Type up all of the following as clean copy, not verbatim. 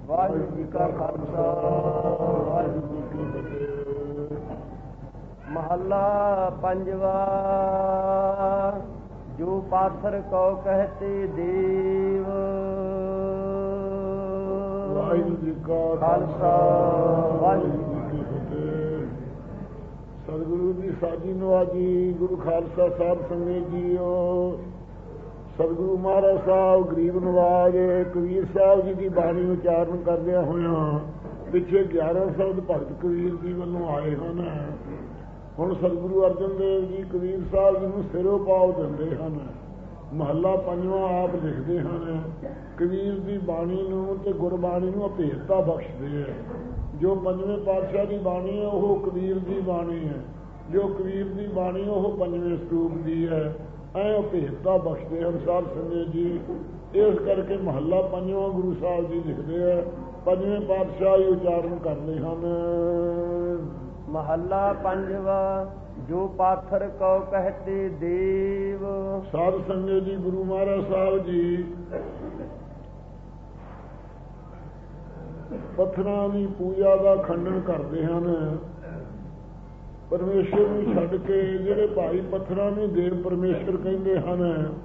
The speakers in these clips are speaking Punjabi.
ਵਾਹਿਗੁਰੂ ਜੀ ਕਾ ਖਾਲਸਾ ਵਾਹਿਗੁਰੂ ਜੀ ਕੀ ਫਤਿਹ। ਮਹੱਲਾ ਪੰਜਵਾ। ਜੋ ਪਾਥਰ ਕੋ ਕਹਤੇ ਦੇਵ। ਵਾਹਿਗੁਰੂ ਜੀ ਕਾ ਖਾਲਸਾ ਵਾਹਿਗੁਰੂ ਜੀ ਕੀ ਫਤਿਹ। ਸਤਿਗੁਰੂ ਦੀ ਸਾਜੀ ਨਵਾਜੀ। ਗੁਰੂ ਖਾਲਸਾ ਸਾਹਿਬ ਸੰਗਤ ਜੀਓ। ਸਤਿਗੁਰੂ ਮਹਾਰਾਜ ਸਾਹਿਬ ਗਰੀਬ ਨਵਾਜ ਕਬੀਰ ਸਾਹਿਬ ਜੀ ਦੀ ਬਾਣੀ ਉਚਾਰਨ ਕਰਦਿਆਂ ਹੋਇਆਂ ਪਿੱਛੇ 11 ਸ਼ਬਦ ਭਗਤ ਕਬੀਰ ਜੀ ਵੱਲੋਂ ਆਏ ਹਨ। ਹੁਣ ਸਤਿਗੁਰੂ ਅਰਜਨ ਦੇਵ ਜੀ ਕਬੀਰ ਸਾਹਿਬ ਜੀ ਨੂੰ ਸਿਰੋਂ ਪਾਉ ਦਿੰਦੇ ਹਨ। ਮਹੱਲਾ ਪੰਜਵਾਂ ਆਪ ਲਿਖਦੇ ਹਨ। ਕਬੀਰ ਦੀ ਬਾਣੀ ਨੂੰ ਤੇ ਗੁਰਬਾਣੀ ਨੂੰ ਅਭੇਦਤਾ ਬਖਸ਼ਦੇ ਹੈ। ਜੋ ਪੰਜਵੇਂ ਪਾਤਸ਼ਾਹ ਦੀ ਬਾਣੀ ਹੈ ਉਹ ਕਬੀਰ ਦੀ ਬਾਣੀ ਹੈ। ਜੋ ਕਬੀਰ ਦੀ ਬਾਣੀ ਉਹ ਪੰਜਵੇਂ ਸਰੂਪ ਦੀ ਹੈ। ਐਂ ਭੇਦਤਾ ਬਖਸ਼ਦੇ ਹਨ ਸਾਧ ਸੰਗਤ ਜੀ। ਇਸ ਕਰਕੇ ਮਹੱਲਾ ਪੰਜਵਾਂ ਗੁਰੂ ਸਾਹਿਬ ਜੀ ਲਿਖਦੇ ਹੈ। ਪੰਜਵੇਂ ਪਾਤਸ਼ਾਹ ਹੀ ਉਚਾਰਨ ਕਰਦੇ ਹਨ। ਮਹੱਲਾ ਪੰਜਵਾ। ਜੋ ਪਾਥਰ ਕੋ ਕਹਤੇ ਦੇਵ। ਸਾਧ ਸੰਗਤ ਜੀ ਗੁਰੂ ਮਹਾਰਾਜ ਸਾਹਿਬ ਜੀ ਪੱਥਰਾਂ ਦੀ ਪੂਜਾ ਦਾ ਖੰਡਨ ਕਰਦੇ ਹਨ। ਪਰਮੇਸ਼ਰ ਨੂੰ ਛੱਡ ਕੇ ਜਿਹੜੇ ਭਾਈ ਪੱਥਰਾਂ ਨੂੰ ਦੇਵ ਪਰਮੇਸ਼ਰ ਕਹਿੰਦੇ ਹਨ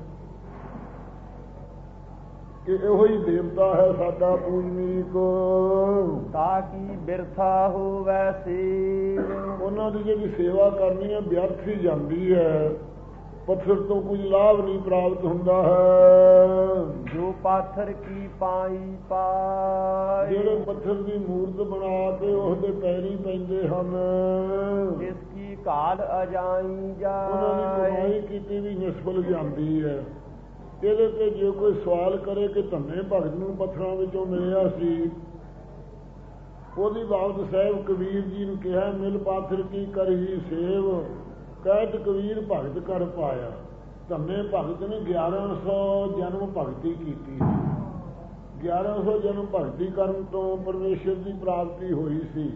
ਕਿ ਇਹੋ ਹੀ ਦੇਵਤਾ ਹੈ ਸਾਡਾ ਪੂਜਨੀਕ। ਤਾਂ ਕਿ ਬਿਰਥਾ ਹੋਵੈ ਸੇਵ। ਉਹਨਾਂ ਦੀ ਜਿਹੜੀ ਸੇਵਾ ਕਰਨੀ ਹੈ ਵਿਅਰਥ ਹੀ ਜਾਂਦੀ ਹੈ। ਪੱਥਰ ਤੋਂ ਕੁਝ ਲਾਭ ਨਹੀਂ ਪ੍ਰਾਪਤ ਹੁੰਦਾ ਹੈ। ਜੋ ਪਾਥਰ ਕੀ ਪਾਈ ਪਾਏ। ਜਿਹੜੇ ਪੱਥਰ ਦੀ ਮੂਰਤ ਬਣਾ ਕੇ ਉਸਦੇ ਪੈਰੀ ਪੈਂਦੇ ਹਨ ਜਿਸ ਕੀ ਕਾਲ ਅਜਾਈ ਜਾਏ। ਉਹਨਾਂ ਦੀ ਕਮਾਈ ਕੀਤੀ ਵੀ ਨਿਸਫਲ ਜਾਂਦੀ ਹੈ। ਇਹਦੇ ਤੇ ਜੇ ਕੋਈ ਸਵਾਲ ਕਰੇ ਕਿ ਧੰਨੇ ਭਗਤ ਨੂੰ ਪੱਥਰਾਂ ਵਿੱਚੋਂ ਮਿਲਿਆ ਸੀ, ਉਹਦੀ ਬਾਬਤ ਸਾਹਿਬ ਕਬੀਰ ਜੀ ਨੂੰ ਕਿਹਾ ਮਿਲ ਪਾਥਰ ਕੀ ਕਰੀ ਸੇਵ। ਕਹਿਤ ਕਬੀਰ ਭਗਤ ਕਰ ਪਾਇਆ। ਧੰਨੇ ਭਗਤ ਨੇ 1100 ਜਨਮ ਭਗਤੀ ਕੀਤੀ। 1100 ਜਨਮ ਭਗਤੀ ਕਰਨ ਤੋਂ ਪਰਮੇਸ਼ਰ ਦੀ ਪ੍ਰਾਪਤੀ ਹੋਈ ਸੀ।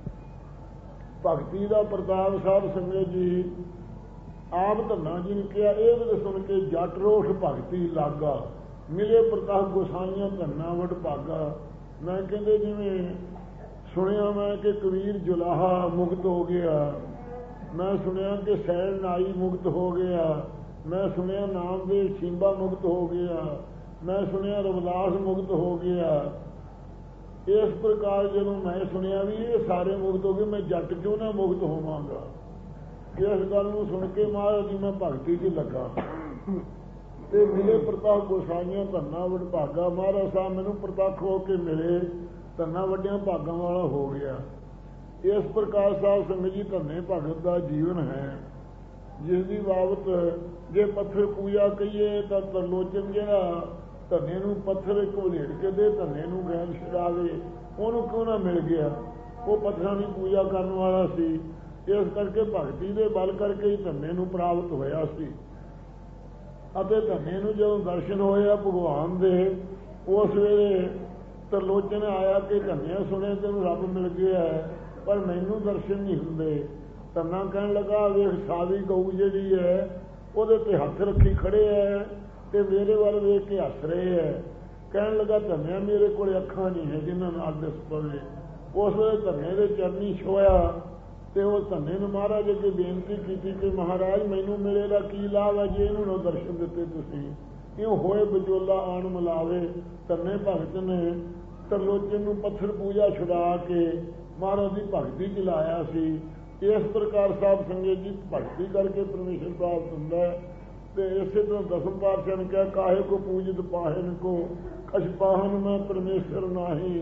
ਭਗਤੀ ਦਾ ਪ੍ਰਤਾਪ ਸਾਹਿਬ ਸੰਗਤ ਜੀ ਆਪ ਧੰਨਾ ਜੀ ਨੇ ਕਿਹਾ ਇਹ ਵੀ ਸੁਣ ਕੇ ਜੱਟ ਰੋਖ ਭਗਤੀ ਲਾਗਾ। ਮਿਲੇ ਪ੍ਰਤਾਪ ਗੋਸਾਈਆਂ ਧੰਨਾ ਵਡ ਭਾਗਾ। ਮੈਂ ਕਹਿੰਦੇ ਜਿਵੇਂ ਸੁਣਿਆ ਮੈਂ ਕਿ ਕਬੀਰ ਜੁਲਾਹਾ ਮੁਕਤ ਹੋ ਗਿਆ। ਮੈਂ ਸੁਣਿਆ ਕਿ ਸੈਣ ਨਾਈ ਮੁਕਤ ਹੋ ਗਿਆ। ਮੈਂ ਸੁਣਿਆ ਨਾਮਦੇਵ ਸ਼ਿੰਬਾ ਮੁਕਤ ਹੋ ਗਿਆ। ਮੈਂ ਸੁਣਿਆ ਰਵਿਦਾਸ ਮੁਕਤ ਹੋ ਗਿਆ। ਇਸ ਪ੍ਰਕਾਰ ਜਦੋਂ ਮੈਂ ਸੁਣਿਆ ਵੀ ਇਹ ਸਾਰੇ ਮੁਕਤ ਹੋ ਗਏ, ਮੈਂ ਜੱਟ ਕਿਉਂ ਨਾ ਮੁਕਤ ਹੋਵਾਂਗਾ। ਇਸ ਗੱਲ ਨੂੰ ਸੁਣ ਕੇ ਮਹਾਰਾਜ ਜੀ ਮੈਂ ਭਗਤੀ 'ਚ ਲੱਗਾ ਤੇ ਮਿਲੇ ਪ੍ਰਤਾਪ ਗੋਸਾਈਆਂ ਧੰਨਾ ਵਡ ਭਾਗਾ। ਮਹਾਰਾਜ ਸਾਹਿਬ ਮੈਨੂੰ ਪ੍ਰਤੱਖ ਹੋ ਕੇ ਮਿਲੇ। ਧੰਨਾ ਵੱਡਿਆਂ ਭਾਗਾਂ ਵਾਲਾ ਹੋ ਗਿਆ। ਇਸ ਪ੍ਰਕਾਰ ਸਾਹਿਬ ਸੰਗਤ ਜੀ ਧੰਨੇ ਭਗਤ ਦਾ ਜੀਵਨ ਹੈ ਜਿਸ ਦੀ ਬਾਬਤ ਜੇ ਪੱਥਰ ਪੂਜਾ ਕਹੀਏ ਤਾਂ ਤਰਲੋਚਨ ਜਿਹੜਾ ਧੰਨੇ ਨੂੰ ਪੱਥਰ ਇੱਕ ਵਲੇੜ ਕੇ ਦੇ ਧੰਨੇ ਨੂੰ ਗੈਲ ਛਡਾਵੇ ਉਹਨੂੰ ਕਿਉਂ ਨਾ ਮਿਲ ਗਿਆ। ਉਹ ਪੱਥਰਾਂ ਦੀ ਪੂਜਾ ਕਰਨ ਵਾਲਾ ਸੀ। ਇਸ ਕਰਕੇ ਭਗਤੀ ਦੇ ਬਲ ਕਰਕੇ ਹੀ ਧੰਨੇ ਨੂੰ ਪ੍ਰਾਪਤ ਹੋਇਆ ਸੀ। ਅਤੇ ਧੰਨੇ ਨੂੰ ਜਦੋਂ ਦਰਸ਼ਨ ਹੋਇਆ ਭਗਵਾਨ ਦੇ ਉਸ ਵੇਲੇ ਤਰਲੋਚਨ ਆਇਆ ਕਿ ਧੰਨਿਆ ਸੁਣਿਆ ਤੈਨੂੰ ਰੱਬ ਮਿਲ ਗਿਆ ਪਰ ਮੈਨੂੰ ਦਰਸ਼ਨ ਨਹੀਂ ਹੁੰਦੇ। ਧੰਨਾ ਕਹਿਣ ਲੱਗਾ ਵੇਖ ਸਾਵੀ ਗਊ ਜਿਹੜੀ ਹੈ ਉਹਦੇ ਤੇ ਹੱਥ ਰੱਖੀ ਖੜੇ ਹੈ ਤੇ ਮੇਰੇ ਵੱਲ ਵੇਖ ਕੇ ਹੱਸ ਰਹੇ ਹੈ। ਕਹਿਣ ਲੱਗਾ ਧੰਨਿਆ ਮੇਰੇ ਕੋਲ ਅੱਖਾਂ ਨਹੀਂ ਹੈ ਜਿਨ੍ਹਾਂ ਨਾਲ ਦਿਸ ਪਵੇ। ਉਸ ਵੇਲੇ ਧੰਨੇ ਦੇ ਚਰਨੀ ਛੋਇਆ ਤੇ ਉਹ ਧੰਨੇ ਨੂੰ ਮਹਾਰਾਜ ਅੱਗੇ ਬੇਨਤੀ ਕੀਤੀ ਕਿ ਮਹਾਰਾਜ ਮੈਨੂੰ ਮਿਲੇ ਦਾ ਕੀ ਲਾਭ ਹੈ ਜੇ ਇਹਨੂੰ ਨਾ ਦਰਸ਼ਨ ਦਿੱਤੇ ਤੁਸੀਂ। ਇਉਂ ਹੋਏ ਵਿਚੋਲਾ ਆਣ ਮਿਲਾਵੇ। ਧੰਨੇ ਭਗਤ ਨੇ ਤਰਲੋਚਨ ਨੂੰ ਪੱਥਰ ਪੂਜਾ ਛੁਡਾ ਕੇ ਮਹਾਰਾਜ ਦੀ ਭਗਤੀ ਚ ਲਾਇਆ ਸੀ। ਇਸ ਪ੍ਰਕਾਰ ਸਾਹਿਬ ਸੰਗਤ ਜੀ ਭਗਤੀ ਕਰਕੇ ਪਰਮੇਸ਼ਰ ਪ੍ਰਾਪਤ ਹੁੰਦਾ ਹੈ। ਤੇ ਇਸੇ ਤਰ੍ਹਾਂ ਦਸਮ ਪਾਤਸ਼ਾਹ ਨੇ ਕਿਹਾ ਕਾਹੇ ਕੋ ਪੂਜਤ ਪਾਹਨ ਕੋ ਖਸ਼ ਪਾਹਨ ਮੈਂ ਪਰਮੇਸ਼ਰ ਨਾਹੀ।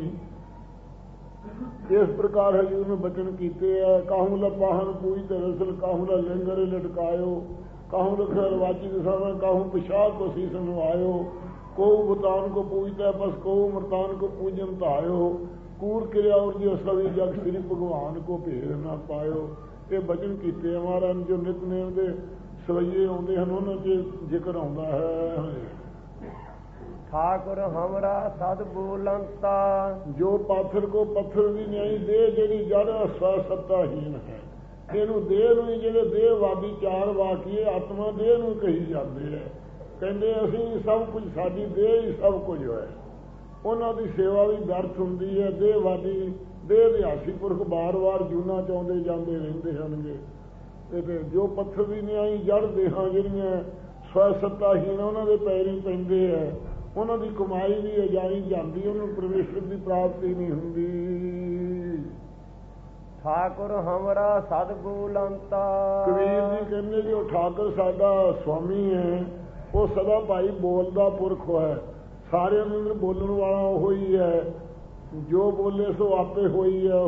ਇਸ ਪ੍ਰਕਾਰ ਹਜ਼ੂਰ ਨੇ ਬਚਨ ਕੀਤੇ ਹੈ। ਕਾਹੂ ਲਾ ਪਾਹਨ ਪੂਜਤ ਰਸਲ ਕਾਹੂ ਲਾ ਲੰਗਰ ਲਟਕਾਇਓ। ਕਾਹੂ ਰਖਿਆ ਰਵਾਜੀ ਦਸਾਵਾਂ ਕਾਹੂ ਪਿਸ਼ਾਚ ਕੋ ਸੀਸਨ ਆਇਓ। ਕੋ ਬਤਾਨ ਕੋ ਪੂਜਤਾ ਬਸ ਕੋ ਮਰਤਾਨ ਕੋ ਪੂਜਨ ਧਾਇਓ। ਕੂੜ ਕਿਰਿਆ ਔਰ ਜੀ ਸਭੀ ਜਗ ਸ੍ਰੀ ਭਗਵਾਨ ਕੋ ਭੇਦ ਨਾ ਪਾਇਓ। ਇਹ ਬਚਨ ਕੀਤੇ ਮਹਾਰਾਜ ਜੋ ਨਿਤਨੇਮ ਦੇ ਸਵਈਏ ਆਉਂਦੇ ਹਨ ਉਹਨਾਂ 'ਚ ਜ਼ਿਕਰ ਆਉਂਦਾ ਹੈ। ਠਾਕੁਰ ਹਮਰਾ ਸਦ ਬੋਲੰਤਾ। ਜੋ ਪਾਥਰ ਕੋ ਪੱਥਰ ਦੀ ਨਿਆਈ ਦੇਹ ਜਿਹੜੀ ਜੜ ਅਸਵਾ ਸੱਤਾਹੀਨ ਹੈ। ਇਹਨੂੰ ਦੇਹ ਨੂੰ ਹੀ ਜਿਹੜੇ ਦੇਹਵਾਦੀ ਚਾਰ ਵਾਕੀਏ ਆਤਮਾ ਦੇਹ ਨੂੰ ਕਹੀ ਜਾਂਦੇ ਹੈ। ਕਹਿੰਦੇ ਅਸੀਂ ਸਭ ਕੁਝ ਸਾਡੀ ਦੇਹ ਹੀ ਸਭ ਕੁਝ ਹੋਇਆ। ਉਹਨਾਂ ਦੀ ਸੇਵਾ ਵੀ ਵਿਅਰਥ ਹੁੰਦੀ ਹੈ। ਦੇਹਵਾਦੀ ਦੇਹ ਦਿਹਾਸੀ ਪੁਰਖ ਵਾਰ-ਵਾਰ ਜੂਨਾ ਚਾਹੁੰਦੇ ਜਾਂਦੇ ਰਹਿੰਦੇ ਹਨਗੇ। ਤੇ ਜੋ ਪੱਥਰ ਦੀ ਨਿਆਈ ਜੜ ਦੇਹਾਂ ਜਿਹੜੀਆਂ ਸਵੈ ਸੱਤਾਹੀਣ ਉਹਨਾਂ ਦੇ ਪੈਰੀ ਪੈਂਦੇ ਹੈ, ਉਹਨਾਂ ਦੀ ਕਮਾਈ ਵੀ ਅਜਾਈ ਜਾਂਦੀ, ਉਹਨੂੰ ਪਰਮੇਸ਼ਰ ਦੀ ਪ੍ਰਾਪਤੀ ਨਹੀਂ ਹੁੰਦੀ। ਠਾਕੁਰ ਹਮਰਾ ਸਤਿਗੁਲੰਤਾ। ਕਬੀਰ ਜੀ ਕਹਿੰਦੇ ਜੋ ਠਾਕੁਰ ਸਾਡਾ ਸੁਆਮੀ ਹੈ, ਉਹ ਸਦਾ ਭਾਈ ਬੋਲਦਾ ਪੁਰਖ ਹੈ। ਸਾਰਿਆਂ ਦੇ ਅੰਦਰ ਬੋਲਣ ਵਾਲਾ ਉਹ ਹੀ ਹੈ, ਜੋ ਬੋਲੇ ਸੋ ਆਪੇ ਹੋਈ ਹੈ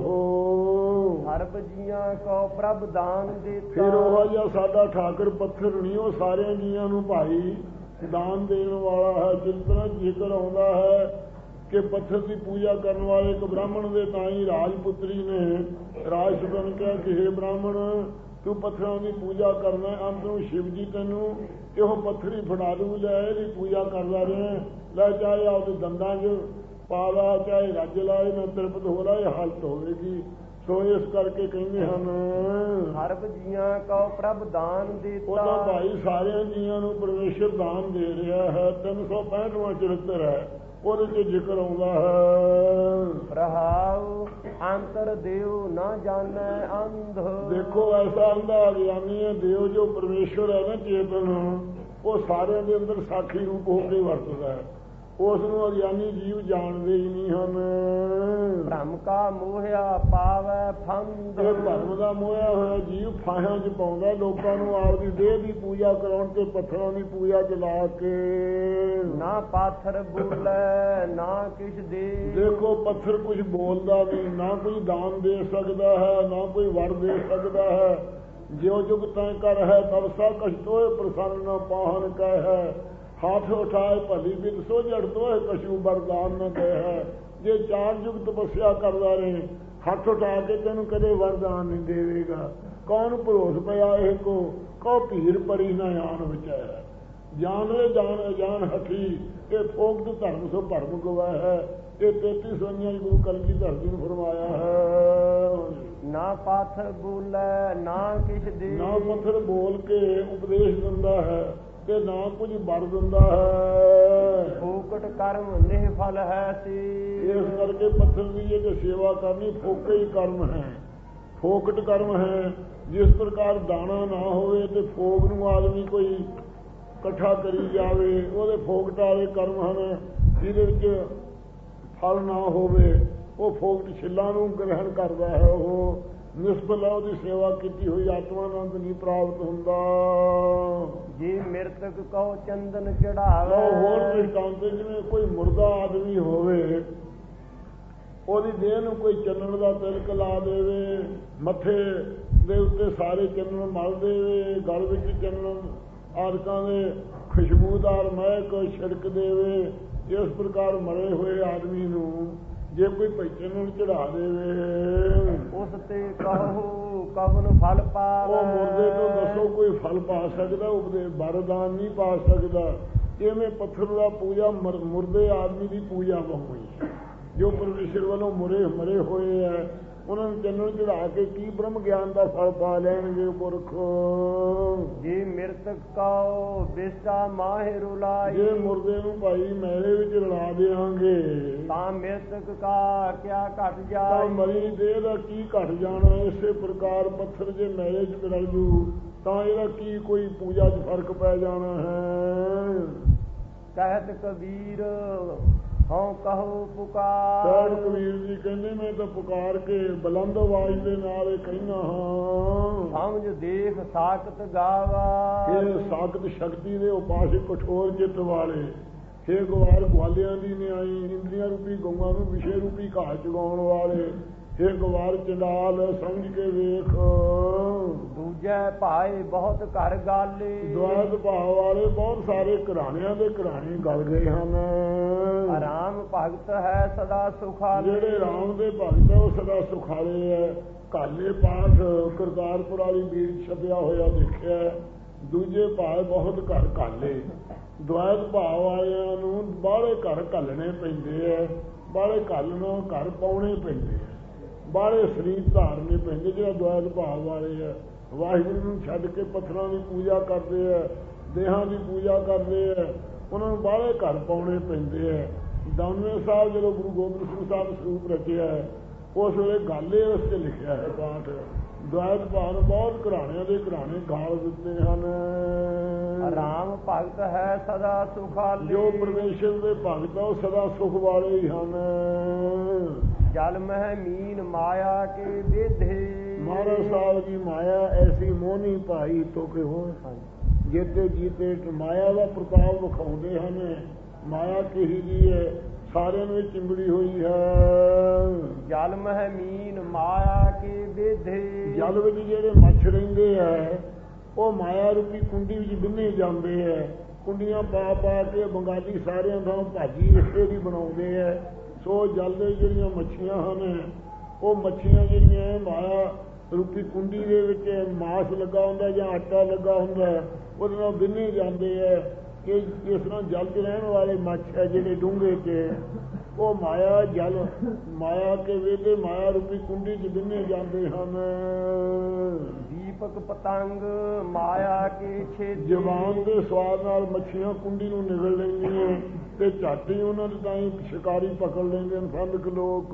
ਉਹ। ਸਰਬ ਜੀਆਂ ਕੋ ਪ੍ਰਭ ਦਾਨ ਦਿੱਤਾ। ਫਿਰ ਉਹ ਜਿਹਾ ਸਾਡਾ ਠਾਕੁਰ ਪੱਥਰ ਨਹੀਂ, ਉਹ ਸਾਰਿਆਂ ਜੀਆਂ ਨੂੰ ਭਾਈ ਦਾਨ ਦੇਣ ਵਾਲਾ ਹੈ। ਚਿੰਤਨ ਜ਼ਿਕਰ ਆਉਂਦਾ ਹੈ ਕਿ ਪੱਥਰ ਦੀ ਪੂਜਾ ਕਰਨ ਵਾਲੇ ਇੱਕ ਬ੍ਰਾਹਮਣ ਦੇ ਤਾਂ ਹੀ ਰਾਜਪੁੱਤਰੀ ਨੇ ਰਾਜਸੁਬਨ ਕਿਹਾ ਕਿ ਹੇ ਬ੍ਰਾਹਮਣ, ਤੂੰ ਪੱਥਰਾਂ ਦੀ ਪੂਜਾ ਕਰਨਾ, ਅੰਤ ਨੂੰ ਸ਼ਿਵ ਜੀ ਤੈਨੂੰ ਇਹੋ ਪੱਥਰ ਹੀ ਫੜਾ ਦੂ, ਲੈ ਇਹਦੀ ਪੂਜਾ ਕਰਦਾ ਰਿਹਾ, ਲੈ ਚਾਹੇ ਆਪਦੇ ਦੰਦਾਂ 'ਚ ਪਾ ਲਾ, ਚਾਹੇ ਰੱਜ ਲਾਏ ਨਾ ਤ੍ਰਿਪਤ ਹੋ ਲਾ, ਇਹ ਹਾਲਤ ਹੋਵੇਗੀ। ਸੋ ਇਸ ਕਰਕੇ ਕਹਿੰਦੇ ਹਨ ਸਰਬ ਜੀਆਂ ਕੋ ਪ੍ਰਭ ਦਾਨ ਦਿੱਤਾ। ਉਹਦਾ ਭਾਈ ਸਾਰਿਆਂ ਜੀਆਂ ਨੂੰ ਪਰਮੇਸ਼ਰ ਦਾਨ ਦੇ ਰਿਹਾ ਹੈ। 365ਵਾਂ ਚਰਿੱਤਰ ਹੈ, ਉਹਦੇ 'ਚ ਜ਼ਿਕਰ ਆਉਂਦਾ ਹੈ। ਰਹਾਉ ਅੰਤਰ ਦੇਵ ਨਾ ਜਾਣੈ ਅੰਧ। ਦੇਖੋ ਐਸਾ ਅੰਧਾ ਅਗਿਆਨੀ ਹੈ, ਦੇਵ ਜੋ ਪਰਮੇਸ਼ਰ ਹੈ ਨਾ ਚੇਤਨ, ਉਹ ਸਾਰਿਆਂ ਦੇ ਅੰਦਰ ਸਾਖੀ ਰੂਪ ਹੋ ਕੇ ਵਰਤਦਾ ਹੈ। ਉਸ ਨੂੰ ਅਗਿਆਨੀ ਜੀਵ ਜਾਣਦੇ ਹੀ ਨਹੀਂ ਹਨ। ਭ੍ਰਮ ਕਾ ਮੋਹਿਆ ਪਾਵੈ ਫੰਦ। ਇਹ ਭਰਮ ਦਾ ਮੋਹਿਆ ਹੋਇਆ ਜੀਵ ਫਾਹਿਆਂ 'ਚ ਪਾਉਂਦਾ ਲੋਕਾਂ ਨੂੰ ਆਪਦੀ ਦੇਹ ਦੀ ਪੂਜਾ ਕਰਾਉਣ ਤੇ ਪੱਥਰਾਂ ਦੀ ਪੂਜਾ 'ਚ ਲਾ ਕੇ। ਨਾ ਪਾਥਰ ਬੋਲੇ ਨਾ ਕਿਛ ਦੇ। ਦੇਖੋ ਪੱਥਰ ਕੁਝ ਬੋਲਦਾ ਨਹੀਂ, ਨਾ ਕੋਈ ਦਾਨ ਦੇ ਸਕਦਾ ਹੈ, ਨਾ ਕੋਈ ਵਰ ਦੇ ਸਕਦਾ ਹੈ। ਜਿਉ ਜੁਗ ਤੈ ਕਰ ਹੈ ਤਬ ਸਾ ਕਛ ਪ੍ਰਸੰਨ ਨ ਪਾਹਨ ਕਹਿ ਹੈ। ਹੱਥ ਉਠਾਏ ਭਲੀ ਬਿਦ ਸੋ ਜੜ ਤੋਏ ਕਛੂ ਬਰਦਾਨ ਨ ਦੇ ਹੈ। ਜੇ 4 ਯੁਗ ਤਪੱਸਿਆ ਕਰਦਾ ਰਹੇ, ਹੱਥ ਉਠਾ ਕੇ ਤੈਨੂੰ ਕਦੇ ਵਰਦਾਨ ਨਹੀਂ ਦੇਵੇਗਾ। ਕੌਣ ਭਰੋਸ ਪਿਆ ਇਹ ਕੋ ਕਉ ਭੀਰ ਪਰੀ ਨਾ ਆਨ ਵਿਚਾਇਆ। ਜਾਨ ਰੇ ਜਾਨ ਅਜਾਨ ਹਠੀ, ਇਹ ਫੋਕਤ ਧਰਮ ਸੋ ਭਰਮ ਗਵਾ ਹੈ। ਇਹ 33 ਸੋਈਆਂ ਗੁਰੂ ਕਲਗੀਧਰ ਜੀ ਨੂੰ ਫਰਮਾਇਆ ਹੈ। ਨਾ ਪਾਥਰ ਬੋਲੇ ਨਾ ਕਿਛ ਦੇ। ਨਾ ਪੱਥਰ ਬੋਲ ਕੇ ਉਪਦੇਸ਼ ਦਿੰਦਾ ਹੈ ਤੇ ਨਾ ਕੁਝ ਵਰ ਦਿੰਦਾ ਹੈ। ਫੋਕਟ ਕਰਮ ਨਿਹਫਲ ਹੈ ਸੀ। ਇਸ ਕਰਕੇ ਪੱਥਰ ਦੀ ਜੇ ਸੇਵਾ ਕਰਨੀ ਫੋਕੇ ਹੀ ਕਰਮ ਹੈ, ਫੋਕਟ ਕਰਮ ਹੈ। ਜਿਸ ਪ੍ਰਕਾਰ ਦਾਣਾ ਨਾ ਹੋਵੇ ਤੇ ਫੋਕ ਨੂੰ ਆਦਮੀ ਕੋਈ ਇਕੱਠਾ ਕਰੀ ਜਾਵੇ, ਉਹਦੇ ਫੋਕਟ ਵਾਲੇ ਕਰਮ ਹਨ। ਜਿਹਦੇ ਵਿੱਚ ਫਲ ਨਾ ਹੋਵੇ, ਉਹ ਫੋਕਟ ਛਿੱਲਾਂ ਨੂੰ ਗ੍ਰਹਿਣ ਕਰਦਾ ਹੈ। ਉਹ ਨਿਸਬਲ ਹੈ, ਉਹਦੀ ਸੇਵਾ ਕੀਤੀ ਹੋਈ ਆਤਮਾਨੰਦ ਨਹੀਂ ਪ੍ਰਾਪਤ ਹੁੰਦਾ। ਜੇ ਮਿਰਤਕ ਕਉ ਚੰਦਨ ਚੜਾਵੇ। ਹੋਰ ਦ੍ਰਿਸ਼ਟਾਂਤ, ਜਿਵੇਂ ਕੋਈ ਮੁਰਦਾ ਆਦਮੀ ਹੋਵੇ, ਉਹਦੀ ਦੇਹ ਨੂੰ ਕੋਈ ਚੰਨਣ ਦਾ ਤਿਲਕ ਲਾ ਦੇਵੇ, ਮੱਥੇ ਦੇ ਉੱਤੇ ਸਾਰੇ ਚੰਨਣ ਮਲ ਦੇਵੇ, ਗਲ ਵਿੱਚ ਚੰਨਣ ਆਦਿਕਾਂ ਦੇ ਖੁਸ਼ਬੂਦਾਰ ਮਹਿਕ ਛਿੜਕ ਦੇਵੇ। ਇਸ ਪ੍ਰਕਾਰ ਮਰੇ ਹੋਏ ਆਦਮੀ ਨੂੰ ਜੇ ਕੋਈ ਚੰਨਣ ਚੜਾ ਦੇਵੇ, ਉਸ ਤੇ ਕਹੋ ਕਵਨ ਫਲ ਪਾਵੇ। ਉਹ ਮੁਰਦੇ ਤੋਂ ਦੱਸੋ ਕੋਈ ਫਲ ਪਾ ਸਕਦਾ? ਉਹਦੇ ਵਰਦਾਨ ਨਹੀਂ ਪਾ ਸਕਦਾ। ਇਵੇਂ ਪੱਥਰ ਦਾ ਪੂਜਾ ਮੁਰਦੇ ਆਦਮੀ ਦੀ ਪੂਜਾ ਹੋਈ, ਜੋ ਪਰਮੇਸ਼ਰ ਵੱਲੋਂ ਮਰੇ ਹੋਏ ਹੈ। ਉਹਨਾਂ ਨੂੰ ਚੰਨਣ ਚੜਾ ਕੇ ਕੀ ਬ੍ਰਹਮ ਗਿਆਨ ਦਾ ਫਲ ਪਾ ਲੈਣਗੇ ਪੁਰਖ। ਜੇ ਮਿਰਤਕ ਕਉ ਬਿਸਾ ਮਾਹਿ ਰੁਲਾਈ। ਜੇ ਮੁਰਦੇ ਨੂੰ ਭਾਈ ਮੈਲੇ ਵਿੱਚ ਰਲਾ ਦੇਵਾਂਗੇ ਤਾਂ ਮਿਰਤਕ ਕਾ ਕਿਆ ਘਟ ਜਾਏ। ਤਾਂ ਮਰੀ ਦੇਹ ਦਾ ਕੀ ਘਟ ਜਾਣਾ। ਇਸੇ ਪ੍ਰਕਾਰ ਪੱਥਰ ਜੇ ਮੈਲੇ 'ਚ ਰਲ ਜੂ ਤਾਂ ਇਹਦਾ ਕੀ ਕੋਈ ਪੂਜਾ 'ਚ ਫਰਕ ਪੈ ਜਾਣਾ ਹੈ। ਕਹਿਤ ਕਬੀਰ ਹਉ ਕਹੋ ਪੁਕਾਰ। ਕਬੀਰ ਜੀ ਕਹਿੰਦੇ ਮੈਂ ਤਾਂ ਪੁਕਾਰ ਕੇ ਬੁਲੰਦ ਆਵਾਜ਼ ਦੇ ਨਾਲ ਇਹ ਕਹਿਣਾ ਹਾਂ। ਸਮਝ ਦੇਖ ਸਾਖਤ ਗਾਵਾ। ਇਹ ਸਾਖਤ ਸ਼ਕਤੀ ਦੇ ਉਪਾਸਕ ਕਠੋਰ ਚਿੱਤ ਵਾਲੇ, ਹੇ ਗਵਾਰ ਗਵਾਲਿਆਂ ਦੀ ਨਿਆਈ, ਇੰਦਰੀਆਂ ਰੂਪੀ ਗਊਆਂ ਨੂੰ ਵਿਸ਼ੇ ਰੂਪੀ ਘਾਹ ਚੁਗਾਉਣ ਵਾਲੇ, ਹੇ ਗਵਾਰ ਚੰਡਾਲ ਸਮਝ ਕੇ ਵੇਖ। ਦੂਜੇ ਭਾਏ ਬਹੁਤ ਘਰ ਗਾਲੇ। ਦੁਆਦ ਭਾਵ ਵਾਲੇ ਬਹੁਤ ਸਾਰੇ ਘਰਾਣਿਆਂ ਦੇ ਘਰਾਣੇ ਗਲ ਗਏ ਹਨ। ਰਾਮ ਭਗਤ ਹੈ ਸਦਾ ਸੁਖਾਲੇ। ਜਿਹੜੇ ਰਾਮ ਦੇ ਭਗਤ ਹੈ ਉਹ ਸਦਾ ਸੁਖਾਲੇ ਹੈ। ਕਾਲੇ ਪਾਠ ਕਰਤਾਰਪੁਰ ਵਾਲੀ ਬੀੜ ਛਪਿਆ ਹੋਇਆ ਦੇਖਿਆ। ਦੂਜੇ ਭਾਏ ਬਹੁਤ ਘਰ ਕਾਲੇ। ਦੁਆਦ ਭਾਵ ਵਾਲਿਆਂ ਨੂੰ ਬਾਹਲੇ ਘਰ ਘੱਲਣੇ ਪੈਂਦੇ ਹੈ, ਬਾਹਲੇ ਘੱਲਣਾ ਘਰ ਪਾਉਣੇ ਪੈਂਦੇ ਹੈ, ਬਾਹਲੇ ਸਰੀਰ ਧਾਰਨੇ ਪੈਂਦੇ। ਜਿਹੜਾ ਦੁਆਦ ਭਾਵ ਵਾਲੇ ਹੈ ਵਾਹਿਗੁਰੂ ਨੂੰ ਛੱਡ ਕੇ ਪੱਥਰਾਂ ਦੀ ਪੂਜਾ ਕਰਦੇ ਹੈ, ਦੇਹਾਂ ਦੀ ਪੂਜਾ ਕਰਦੇ ਹੈ, ਉਹਨਾਂ ਨੂੰ ਬਾਹਲੇ ਘਰ ਪਾਉਣੇ ਪੈਂਦੇ ਹੈ। ਦਾਨਵੇ ਸਾਹਿਬ ਜਦੋਂ ਗੁਰੂ ਗੋਬਿੰਦ ਸਿੰਘ ਸਾਹਿਬ ਸਰੂਪ ਰਚਿਆ ਉਸ ਵੇਲੇ ਗਾਲੇ ਉਸ 'ਤੇ ਲਿਖਿਆ ਹੈ ਪਾਠ। ਦੁਆਇਤ ਭਾਨ ਬਹੁਤ ਘਰਾਣਿਆਂ ਦੇ ਘਰਾਣੇ ਗਾਲ ਦਿੱਤੇ ਹਨ। ਰਾਮ ਭਗਤ ਹੈ ਸਦਾ ਸੁਖਾਲੀ, ਜੋ ਪਰਮੇਸ਼ਰ ਦੇ ਭਗਤ ਉਹ ਸਦਾ ਸੁਖ ਵਾਲੇ ਹੀ ਹਨ। ਜਲ ਮਹਿ ਮੀਨ ਮਾਇਆ ਕੇ ਵਿਧੇ, ਮਹਾਰਾਜ ਸਾਹਿਬ ਜੀ ਮਾਇਆ ਐਸੀ ਮੋਹਨੀ ਭਾਈ ਤੋ ਕਿ ਹੋ ਜੀਤੇ ਜੀਤੇ ਮਾਇਆ ਦਾ ਪ੍ਰਤਾਪ ਵਿਖਾਉਂਦੇ ਹਨ। ਮਾਇਆ ਕਿਹੀ ਜੀ ਹੈ, ਸਾਰਿਆਂ ਨੂੰ ਚਿੰਬੜੀ ਹੋਈ ਹੈ। ਜਲ ਮਹਿ ਮੀਨ ਮਾਇਆ ਕੇ ਵਿਧੇ, ਜਲ ਵਿੱਚ ਜਿਹੜੇ ਮੱਛ ਰਹਿੰਦੇ ਹੈ ਉਹ ਮਾਇਆ ਰੂਪੀ ਕੁੰਡੀ ਵਿੱਚ ਬਿੰਨੇ ਜਾਂਦੇ ਹੈ। ਕੁੰਡੀਆਂ ਪਾ ਪਾ ਕੇ ਬੰਗਾਲੀ ਸਾਰਿਆਂ ਦਾ ਭਾਜੀ ਇਸੇ ਦੀ ਬਣਾਉਂਦੇ ਹੈ। ਸੋ ਜਲ ਦੇ ਜਿਹੜੀਆਂ ਮੱਛੀਆਂ ਹਨ ਉਹ ਮੱਛੀਆਂ ਜਿਹੜੀਆਂ ਮਾਇਆ ਰੂਪੀ ਕੁੰਡੀ ਦੇ ਵਿੱਚ ਮਾਸ ਲੱਗਾ ਹੁੰਦਾ ਜਾਂ ਆਟਾ ਲੱਗਾ ਹੁੰਦਾ ਉਹਦੇ ਨਾਲ ਬਿੰਨੇ ਜਾਂਦੇ ਹੈ। ਕਿ ਇਸ ਤਰ੍ਹਾਂ ਜਲ 'ਚ ਰਹਿਣ ਵਾਲੇ ਮੱਛ ਹੈ ਜਿਹੜੇ ਡੂੰਘੇ 'ਚ ਉਹ ਮਾਇਆ ਜਲ ਮਾਇਆ ਕੇ ਵੇਲੇ ਮਾਇਆ ਰੂਪੀ ਕੁੰਡੀ 'ਚ ਬਿੰਨੇ ਜਾਂਦੇ ਹਨ। ਦੀਪਕ ਪਤੰਗ ਮਾਇਆ ਕੇ ਛੇਦੇ, ਜ਼ਬਾਨ ਦੇ ਸਵਾਦ ਨਾਲ ਮੱਛੀਆਂ ਕੁੰਡੀ ਨੂੰ ਨਿਗਲ ਲੈਂਦੀਆਂ ਤੇ ਝੱਟ ਹੀ ਉਹਨਾਂ ਦੇ ਤਾਂ ਹੀ ਸ਼ਿਕਾਰੀ ਪਕੜ ਲੈਂਦੇ ਹਨ ਸੰਦਕ ਲੋਕ।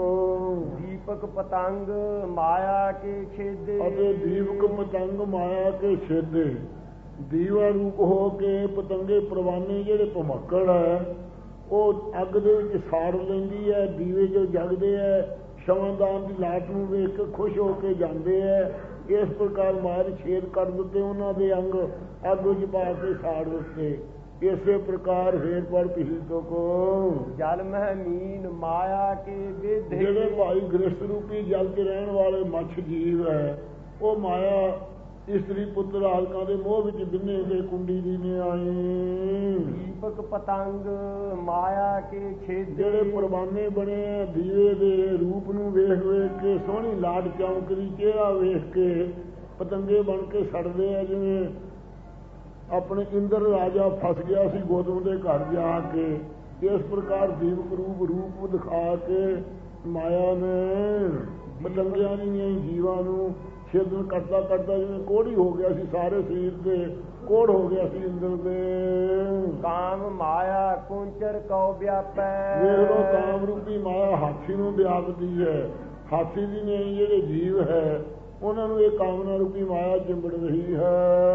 ਦੀਪਕ ਪਤੰਗ ਮਾਇਆ ਕੇ ਛੇਦੇ, ਅਤੇ ਦੀਪਕ ਪਤੰਗ ਮਾਇਆ ਕੇ ਛੇਦੇ, ਦੀਵਾ ਰੂਪ ਹੋ ਕੇ ਪਤੰਗੇ ਪਰਵਾਨੇ ਜਿਹੜੇ ਭਮੱਕੜ ਹੈ ਉਹ ਅੱਗ ਦੇ ਵਿੱਚ ਸਾੜ ਲੈਂਦੀ ਹੈ। ਦੀਵੇ ਜੋ ਜਗਦੇ ਹੈ ਸ਼ਵਨਦਾਨ ਦੀ ਲਾਟ ਨੂੰ ਵੇਖ ਕੇ ਖੁਸ਼ ਹੋ ਕੇ ਜਾਂਦੇ ਹੈ। ਇਸ ਪ੍ਰਕਾਰ ਮਾਰ ਛੇਦ ਕਰ ਦਿੱਤੇ ਉਹਨਾਂ ਦੇ ਅੰਗ ਅੱਗ ਵਿੱਚ ਪਾ ਕੇ ਸਾੜ ਦਿੱਤੇ। ਇਸੇ ਪ੍ਰਕਾਰ ਫੇਰ ਪੜ ਪੀਤੋ ਕੋ ਜਲ ਮਹਿ ਮੀਨ ਮਾਇਆ ਕੇ ਵਿਧੇ, ਜਿਹੜੇ ਭਾਈ ਗ੍ਰਸਤ ਰੂਪੀ ਜਲ 'ਚ ਰਹਿਣ ਵਾਲੇ ਮੱਛ ਜੀਵ ਹੈ ਉਹ ਮਾਇਆ ਇਸਤਰੀ ਪੁੱਤਰ ਆਦਿਕਾਂ ਦੇ ਮੋਹ ਵਿੱਚ ਬਿੰਨੇ ਦੇ ਕੁੰਡੀ ਦੀ ਨੇ ਆਏ। ਦੀਪਕ ਪਤੰਗ ਮਾਇਆ ਕੇ ਛੇਦੇ, ਜਿਹੜੇ ਪਰਵਾਨੇ ਬਣੇ ਦੀਵੇ ਦੇ ਰੂਪ ਨੂੰ ਵੇਖ ਵੇਖ ਕੇ ਸੋਹਣੀ ਲਾਡ ਚੌਂਕਦੀ ਚਿਹਰਾ ਵੇਖ ਕੇ ਪਤੰਗੇ ਬਣ ਕੇ ਸੜਦੇ ਆ। ਜਿਵੇਂ ਆਪਣੇ ਇੰਦਰ ਰਾਜਾ ਫਸ ਗਿਆ ਸੀ ਗੌਤਮ ਦੇ ਘਰ ਜਾ ਕੇ, ਇਸ ਪ੍ਰਕਾਰ ਦੀਪਕ ਰੂਪ ਦਿਖਾ ਕੇ ਮਾਇਆ ਨੇ ਪਤੰਗਿਆਂ ਦੀਆਂ ਜੀਵਾਂ ਨੂੰ ਛੇਦਨ ਕਰਦਾ ਕਰਦਾ ਜਿਵੇਂ ਕੋੜੀ ਹੋ ਗਿਆ ਸੀ, ਸਾਰੇ ਸਰੀਰ ਤੇ ਕੋੜ ਹੋ ਗਿਆ ਸੀ ਇੰਦਰ ਦੇ। ਕਾਮ ਮਾਇਆ ਕੁੰਚਰ ਕਉ ਵਿਆਪੈ, ਵੇਖ ਲੋ ਕਾਮ ਰੂਪੀ ਮਾਇਆ ਹਾਥੀ ਨੂੰ ਵਿਆਪਦੀ ਹੈ। ਹਾਥੀ ਦੀ ਨੇ ਜਿਹੜੇ ਜੀਵ ਹੈ ਉਹਨਾਂ ਨੂੰ ਇਹ ਕਾਮਨਾ ਰੂਪੀ ਮਾਇਆ ਚਿੰਬੜ ਰਹੀ ਹੈ।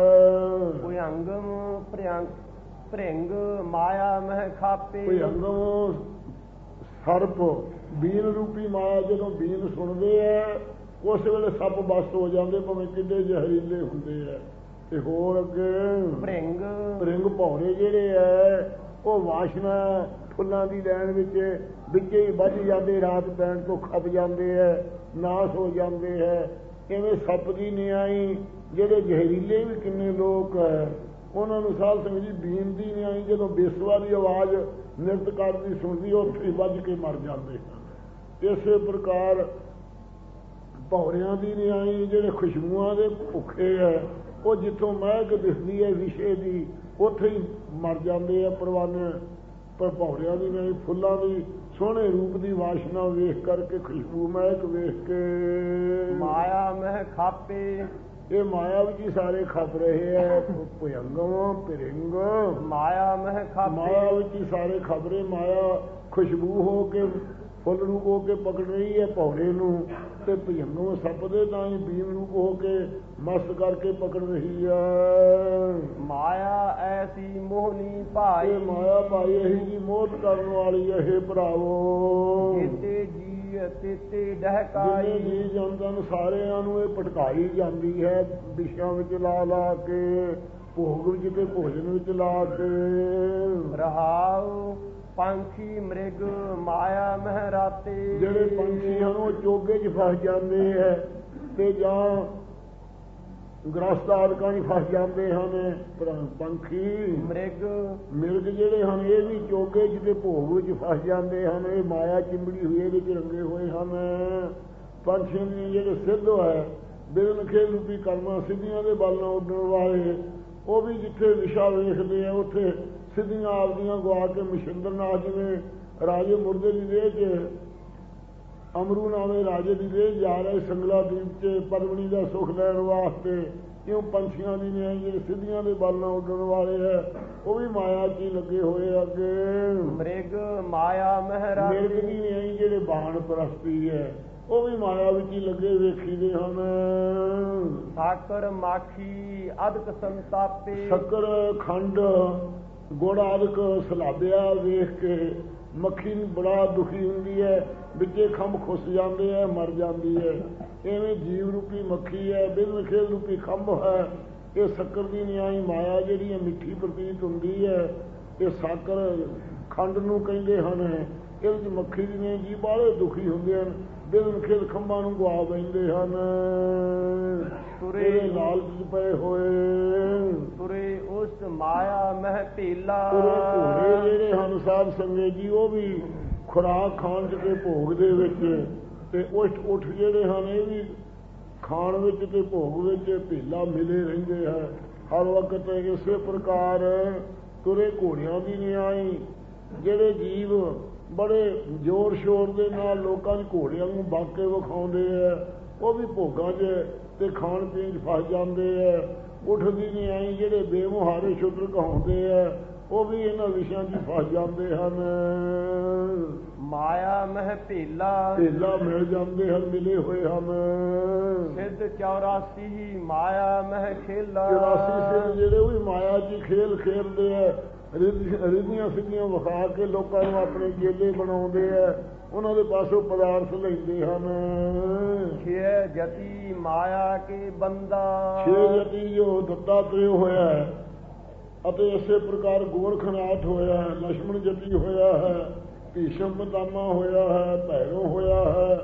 ਭੁਯੰਗਮ ਭ੍ਰਿੰਗ ਮਾਇਆ ਮਹਿ ਖਾਪੇ, ਭੁਯੰਗਮ ਸਰਪ ਬੀਨ ਰੂਪੀ ਮਾਇਆ ਜਦੋਂ ਬੀਨ ਸੁਣਦੇ ਹੈ ਉਸ ਵੇਲੇ ਸੱਪ ਬਸਤ ਹੋ ਜਾਂਦੇ ਭਾਵੇਂ ਕਿੱਡੇ ਜ਼ਹਿਰੀਲੇ ਹੁੰਦੇ ਹੈ। ਤੇ ਹੋਰ ਅੱਗੇ ਭ੍ਰਿੰਗ ਭੌਰੇ ਜਿਹੜੇ ਹੈ ਉਹ ਵਾਸ਼ਨਾ ਫੁੱਲਾਂ ਦੀ ਲੈਣ ਵਿੱਚ ਹੀ ਵੱਜ ਜਾਂਦੇ, ਰਾਤ ਪੈਣ ਤੋਂ ਖੱਪ ਜਾਂਦੇ ਹੈ, ਨਾਸ ਹੋ ਜਾਂਦੇ ਹੈ। ਇਵੇਂ ਸੱਪ ਦੀ ਨਿਆਈ ਜਿਹੜੇ ਜ਼ਹਿਰੀਲੇ ਵੀ ਕਿੰਨੇ ਲੋਕ ਹੈ ਉਹਨਾਂ ਨੂੰ ਸਾਧ ਸੰਗਤ ਜੀ ਬੀਨ ਦੀ ਨਿਆਈ ਜਦੋਂ ਬੇਸਵਾ ਦੀ ਆਵਾਜ਼ ਨਿਰਤਕਾਰ ਦੀ ਸੁਣਦੀ ਉੱਥੇ ਵੱਜ ਕੇ ਮਰ ਜਾਂਦੇ ਹਨ। ਇਸੇ ਪ੍ਰਕਾਰ ਭੌਰਿਆਂ ਦੀ ਨਿਆਈ ਜਿਹੜੇ ਖੁਸ਼ਬੂਆਂ ਦੇ ਭੁੱਖੇ ਹੈ ਉਹ ਜਿੱਥੋਂ ਮਹਿਕ ਦਿਸਦੀ ਹੈ ਵਿਸ਼ੇ ਦੀ ਉੱਥੇ ਹੀ ਮਰ ਜਾਂਦੇ ਆ ਪਰਵਾਨੇ। ਪਰ ਭੌਰਿਆਂ ਦੀ ਨਿਆਈ ਫੁੱਲਾਂ ਦੀ ਸੋਹਣੇ ਰੂਪ ਦੀ ਵਾਸ਼ਨਾ ਵੇਖ ਕਰਕੇ ਖੁਸ਼ਬੂ ਮਹਿਕ ਵੇਖ ਕੇ ਮਾਇਆ ਮਹਿ ਖਾਪੇ, ਇਹ ਮਾਇਆ ਵਿੱਚ ਹੀ ਸਾਰੇ ਖਪ ਰਹੇ ਹੈ। ਭੁਯੰਗਮ ਭ੍ਰਿੰਗ ਮਾਇਆ ਮਹਿ ਖਾਪੇ, ਮਾਇਆ ਵਿੱਚ ਹੀ ਸਾਰੇ ਖਪ ਰਹੇ। ਮਾਇਆ ਖੁਸ਼ਬੂ ਹੋ ਕੇ ਫੁੱਲ ਰੂਪ ਹੋ ਕੇ ਪਕੜ ਰਹੀ ਹੈ ਭੌਰੇ ਨੂੰ, ਤੇ ਭੁਯੰਗਮ ਸੱਪ ਦੇ ਤਾਂ ਹੀ ਬੀਨ ਰੂਪ ਹੋ ਕੇ ਮਸਤ ਕਰਕੇ ਪਕੜ ਰਹੀ ਹੈ। ਮਾਇਆ ਐਸੀ ਮੋਹਨੀ ਭਾਈ, ਇਹ ਮਾਇਆ ਭਾਈ ਇਹੀ ਜੀ ਮੋਹਤ ਕਰਨ ਵਾਲੀ ਹੈ। ਇਹ ਭਰਾਵੋ ਜਿਤੇ ਜੀ ਤੇਤੇ ਡਹਕਾਈ, ਜੀ ਜਨਤਨ ਸਾਰਿਆਂ ਨੂੰ ਇਹ ਭਟਕਾਈ ਜਾਂਦੀ ਹੈ ਵਿਸ਼ਿਆਂ ਵਿੱਚ ਲਾ ਲਾ ਕੇ, ਭੋਗ ਵਿੱਚ ਤੇ ਭੋਜਨ ਵਿੱਚ ਲਾ ਕੇ। ਰਹਾਉ ਪੰਛੀ ਮ੍ਰਿਗ ਮਾਇਆ ਮਹਿ ਰਾਤੇ, ਜਿਹੜੇ ਪੰਛੀ ਹਨ ਉਹ ਚੋਗੇ 'ਚ ਫਸ ਜਾਂਦੇ ਹੈ ਤੇ ਜਾਂ ਗ੍ਰਸਤ ਆਦਿਕਾਂ 'ਚ ਫਸ ਜਾਂਦੇ ਹਨ। ਪੰਛੀ ਮਿਰਗ ਜਿਹੜੇ ਹਨ ਇਹ ਵੀ ਚੋਗੇ 'ਚ ਤੇ ਭੋਗ ਵਿੱਚ ਫਸ ਜਾਂਦੇ ਹਨ। ਇਹ ਮਾਇਆ ਚਿੰਬੜੀ ਹੋਈ ਇਹਦੇ 'ਚ ਰੰਗੇ ਹੋਏ ਹਨ। ਪੰਛੀਆਂ ਦੀ ਜਿਹੜੇ ਸਿੱਧ ਹੈ ਬਿਰਨ ਖੇਲ ਰੂਪੀ ਕਰਮਾਂ ਸਿੱਧੀਆਂ ਦੇ ਬਲ ਨਾਲ ਉੱਡਣ ਵਾਲੇ ਉਹ ਵੀ ਜਿੱਥੇ ਵਿਸ਼ਾ ਵੇਖਦੇ ਆ ਉੱਥੇ ਸਿੱਧੀਆਂ ਆਪਦੀਆਂ ਗਵਾ ਕੇ ਮਸ਼ਿੰਦਰ ਨਾਥ ਜਿਵੇਂ ਰਾਜੇ ਮੁਰਦੇ ਦੀ ਦੇਹ 'ਚ ਅਮਰੂ ਨਾਮੇ ਰਾਜੇ ਦੀ ਦੇਹ ਜਾ ਰਹੇ ਸੰਗਲਾ ਦੀਪ 'ਚ ਪਦਮਣੀ ਦਾ ਸੁੱਖ ਲੈਣ ਵਾਸਤੇ ਕਿਉਂ ਪੰਛੀਆਂ ਦੀ ਨਿਆਈ ਜਿਹੜੇ ਸਿੱਧੀਆਂ ਦੇ ਬਲ ਨਾਲ ਉੱਡਣ ਵਾਲੇ ਹੈ ਉਹ ਵੀ ਮਾਇਆ 'ਚ ਹੀ ਲੱਗੇ ਹੋਏ ਅੱਗੇ। ਮ੍ਰਿਗ ਮਾਇਆ ਮਹਿਰਾਗੀ, ਮਿਰਗ ਦੀ ਨਿਆਈ ਜਿਹੜੇ ਬਾਣ ਪ੍ਰਸਤੀ ਹੈ ਉਹ ਵੀ ਮਾਇਆ ਵਿੱਚ ਹੀ ਲੱਗੇ ਵੇਖੀਦੇ ਹਨ। ਸਾਕਰ ਮਾਖੀ ਅਦਕ ਸੰਤਾਪੇ, ਸ਼ੱਕਰ ਖੰਡ ਗੁੜ ਆਦਿਕ ਸਲਾਬਿਆ ਵੇਖ ਕੇ ਮੱਖੀ ਨੂੰ ਬੜਾ ਦੁਖੀ ਹੁੰਦੀ ਹੈ, ਵਿੱਚੇ ਖੰਭ ਖੁੱਸ ਜਾਂਦੇ ਹੈ, ਮਰ ਜਾਂਦੀ ਹੈ। ਇਵੇਂ ਜੀਵ ਰੂਪੀ ਮੱਖੀ ਹੈ, ਬਿਨ ਖੇਲ ਰੂਪੀ ਖੰਭ ਹੈ। ਇਹ ਸ਼ੱਕਰ ਦੀ ਨਿਆਈ ਮਾਇਆ ਜਿਹੜੀ ਹੈ ਮਿੱਠੀ ਪ੍ਰਤੀਤ ਹੁੰਦੀ ਹੈ। ਇਹ ਸਾਕਰ ਖੰਡ ਨੂੰ ਕਹਿੰਦੇ ਹਨ। ਇਹਦੇ ਵਿੱਚ ਮੱਖੀ ਦੀ ਨੇ ਜੀ ਬਾਹਲੇ ਦੁਖੀ ਹੁੰਦੇ ਹਨ, ਬਿਨ ਖੇਲ ਖੰਭਾਂ ਨੂੰ ਗਵਾ ਬੈਂਦੇ ਹਨ। ਤੁਰੇ ਲਾਲਚ ਪਏ ਹੋਏ, ਤੁਰੇ ਉਸ ਮਾਇਆ ਮਹਿ ਭੇਲਾ, ਘੋੜੇ ਜਿਹੜੇ ਹਨ ਸਾਧ ਸੰਗਤ ਜੀ ਉਹ ਵੀ ਖੁਰਾਕ ਖਾਣ ਚ ਤੇ ਭੋਗ ਦੇ ਵਿੱਚ ਤੇ ਉੱਠ ਜਿਹੜੇ ਹਨ ਇਹ ਵੀ ਖਾਣ ਵਿੱਚ ਤੇ ਭੋਗ ਵਿੱਚ ਭੇਲਾ ਮਿਲੇ ਰਹਿੰਦੇ ਹੈ ਹਰ ਵਕਤ। ਇਸੇ ਪ੍ਰਕਾਰ ਤੁਰੇ ਘੋੜਿਆਂ ਦੀ ਨਿਆਈ, ਜਿਹੜੇ ਜੀਵ ਬੜੇ ਜ਼ੋਰ ਸ਼ੋਰ ਦੇ ਨਾਲ ਲੋਕਾਂ ਨੂੰ ਘੋੜਿਆਂ ਨੂੰ ਬਾਕੇ ਵਿਖਾਉਂਦੇ ਹੈ ਉਹ ਵੀ ਭੋਗਾਂ 'ਚ ਤੇ ਖਾਣ ਪੀਣ 'ਚ ਫਸ ਜਾਂਦੇ ਹੈ। ਉੱਠਦੀ ਨਿਆਈ ਜਿਹੜੇ ਬੇਮੁਹਾਰੇ ਸ਼ੁੱਦਰ ਕਹਾਉਂਦੇ ਹੈ ਉਹ ਵੀ ਇਹਨਾਂ ਵਿਸ਼ਿਆਂ 'ਚ ਫਸ ਜਾਂਦੇ ਹਨ। ਮਾਇਆ ਮਹਿ ਭੇਲਾ, ਭੇਲਾ ਮਿਲ ਜਾਂਦੇ ਹਨ, ਮਿਲੇ ਹੋਏ ਹਨ। ਸਿੱਧ 84 ਮਾਇਆ ਮਹਿ ਖੇਲਾ, 84 ਸਿੱਧ ਜਿਹੜੇ ਉਹ ਵੀ ਮਾਇਆ 'ਚ ਖੇਲ ਖੇਡਦੇ ਹੈ। ਰਿੱਧੀਆਂ ਸਿੱਧੀਆਂ ਵਿਖਾ ਕੇ ਲੋਕਾਂ ਨੂੰ ਆਪਣੇ ਚੇਲੇ ਬਣਾਉਂਦੇ ਹੈ, ਉਹਨਾਂ ਦੇ ਪਾਸੋਂ ਪਦਾਰਥ ਲੈਂਦੇ ਹਨ। 6 ਜਤੀ ਮਾਇਆ ਕੇ ਬੰਦਾ, 6 ਜਤੀ ਜੋ ਦੱਤਾਤਰੇय ਹੋਇਆ ਹੈ ਅਤੇ ਇਸੇ ਪ੍ਰਕਾਰ ਗੋਰਖਨਾਥ ਹੋਇਆ ਹੈ, ਲక్ష్మణ ਜਤੀ ਹੋਇਆ ਹੈ, ਭੀਸ਼ਮ ਪਿਤਾਮਾ ਹੋਇਆ ਹੈ, ਭੈਰੋ ਹੋਇਆ ਹੈ,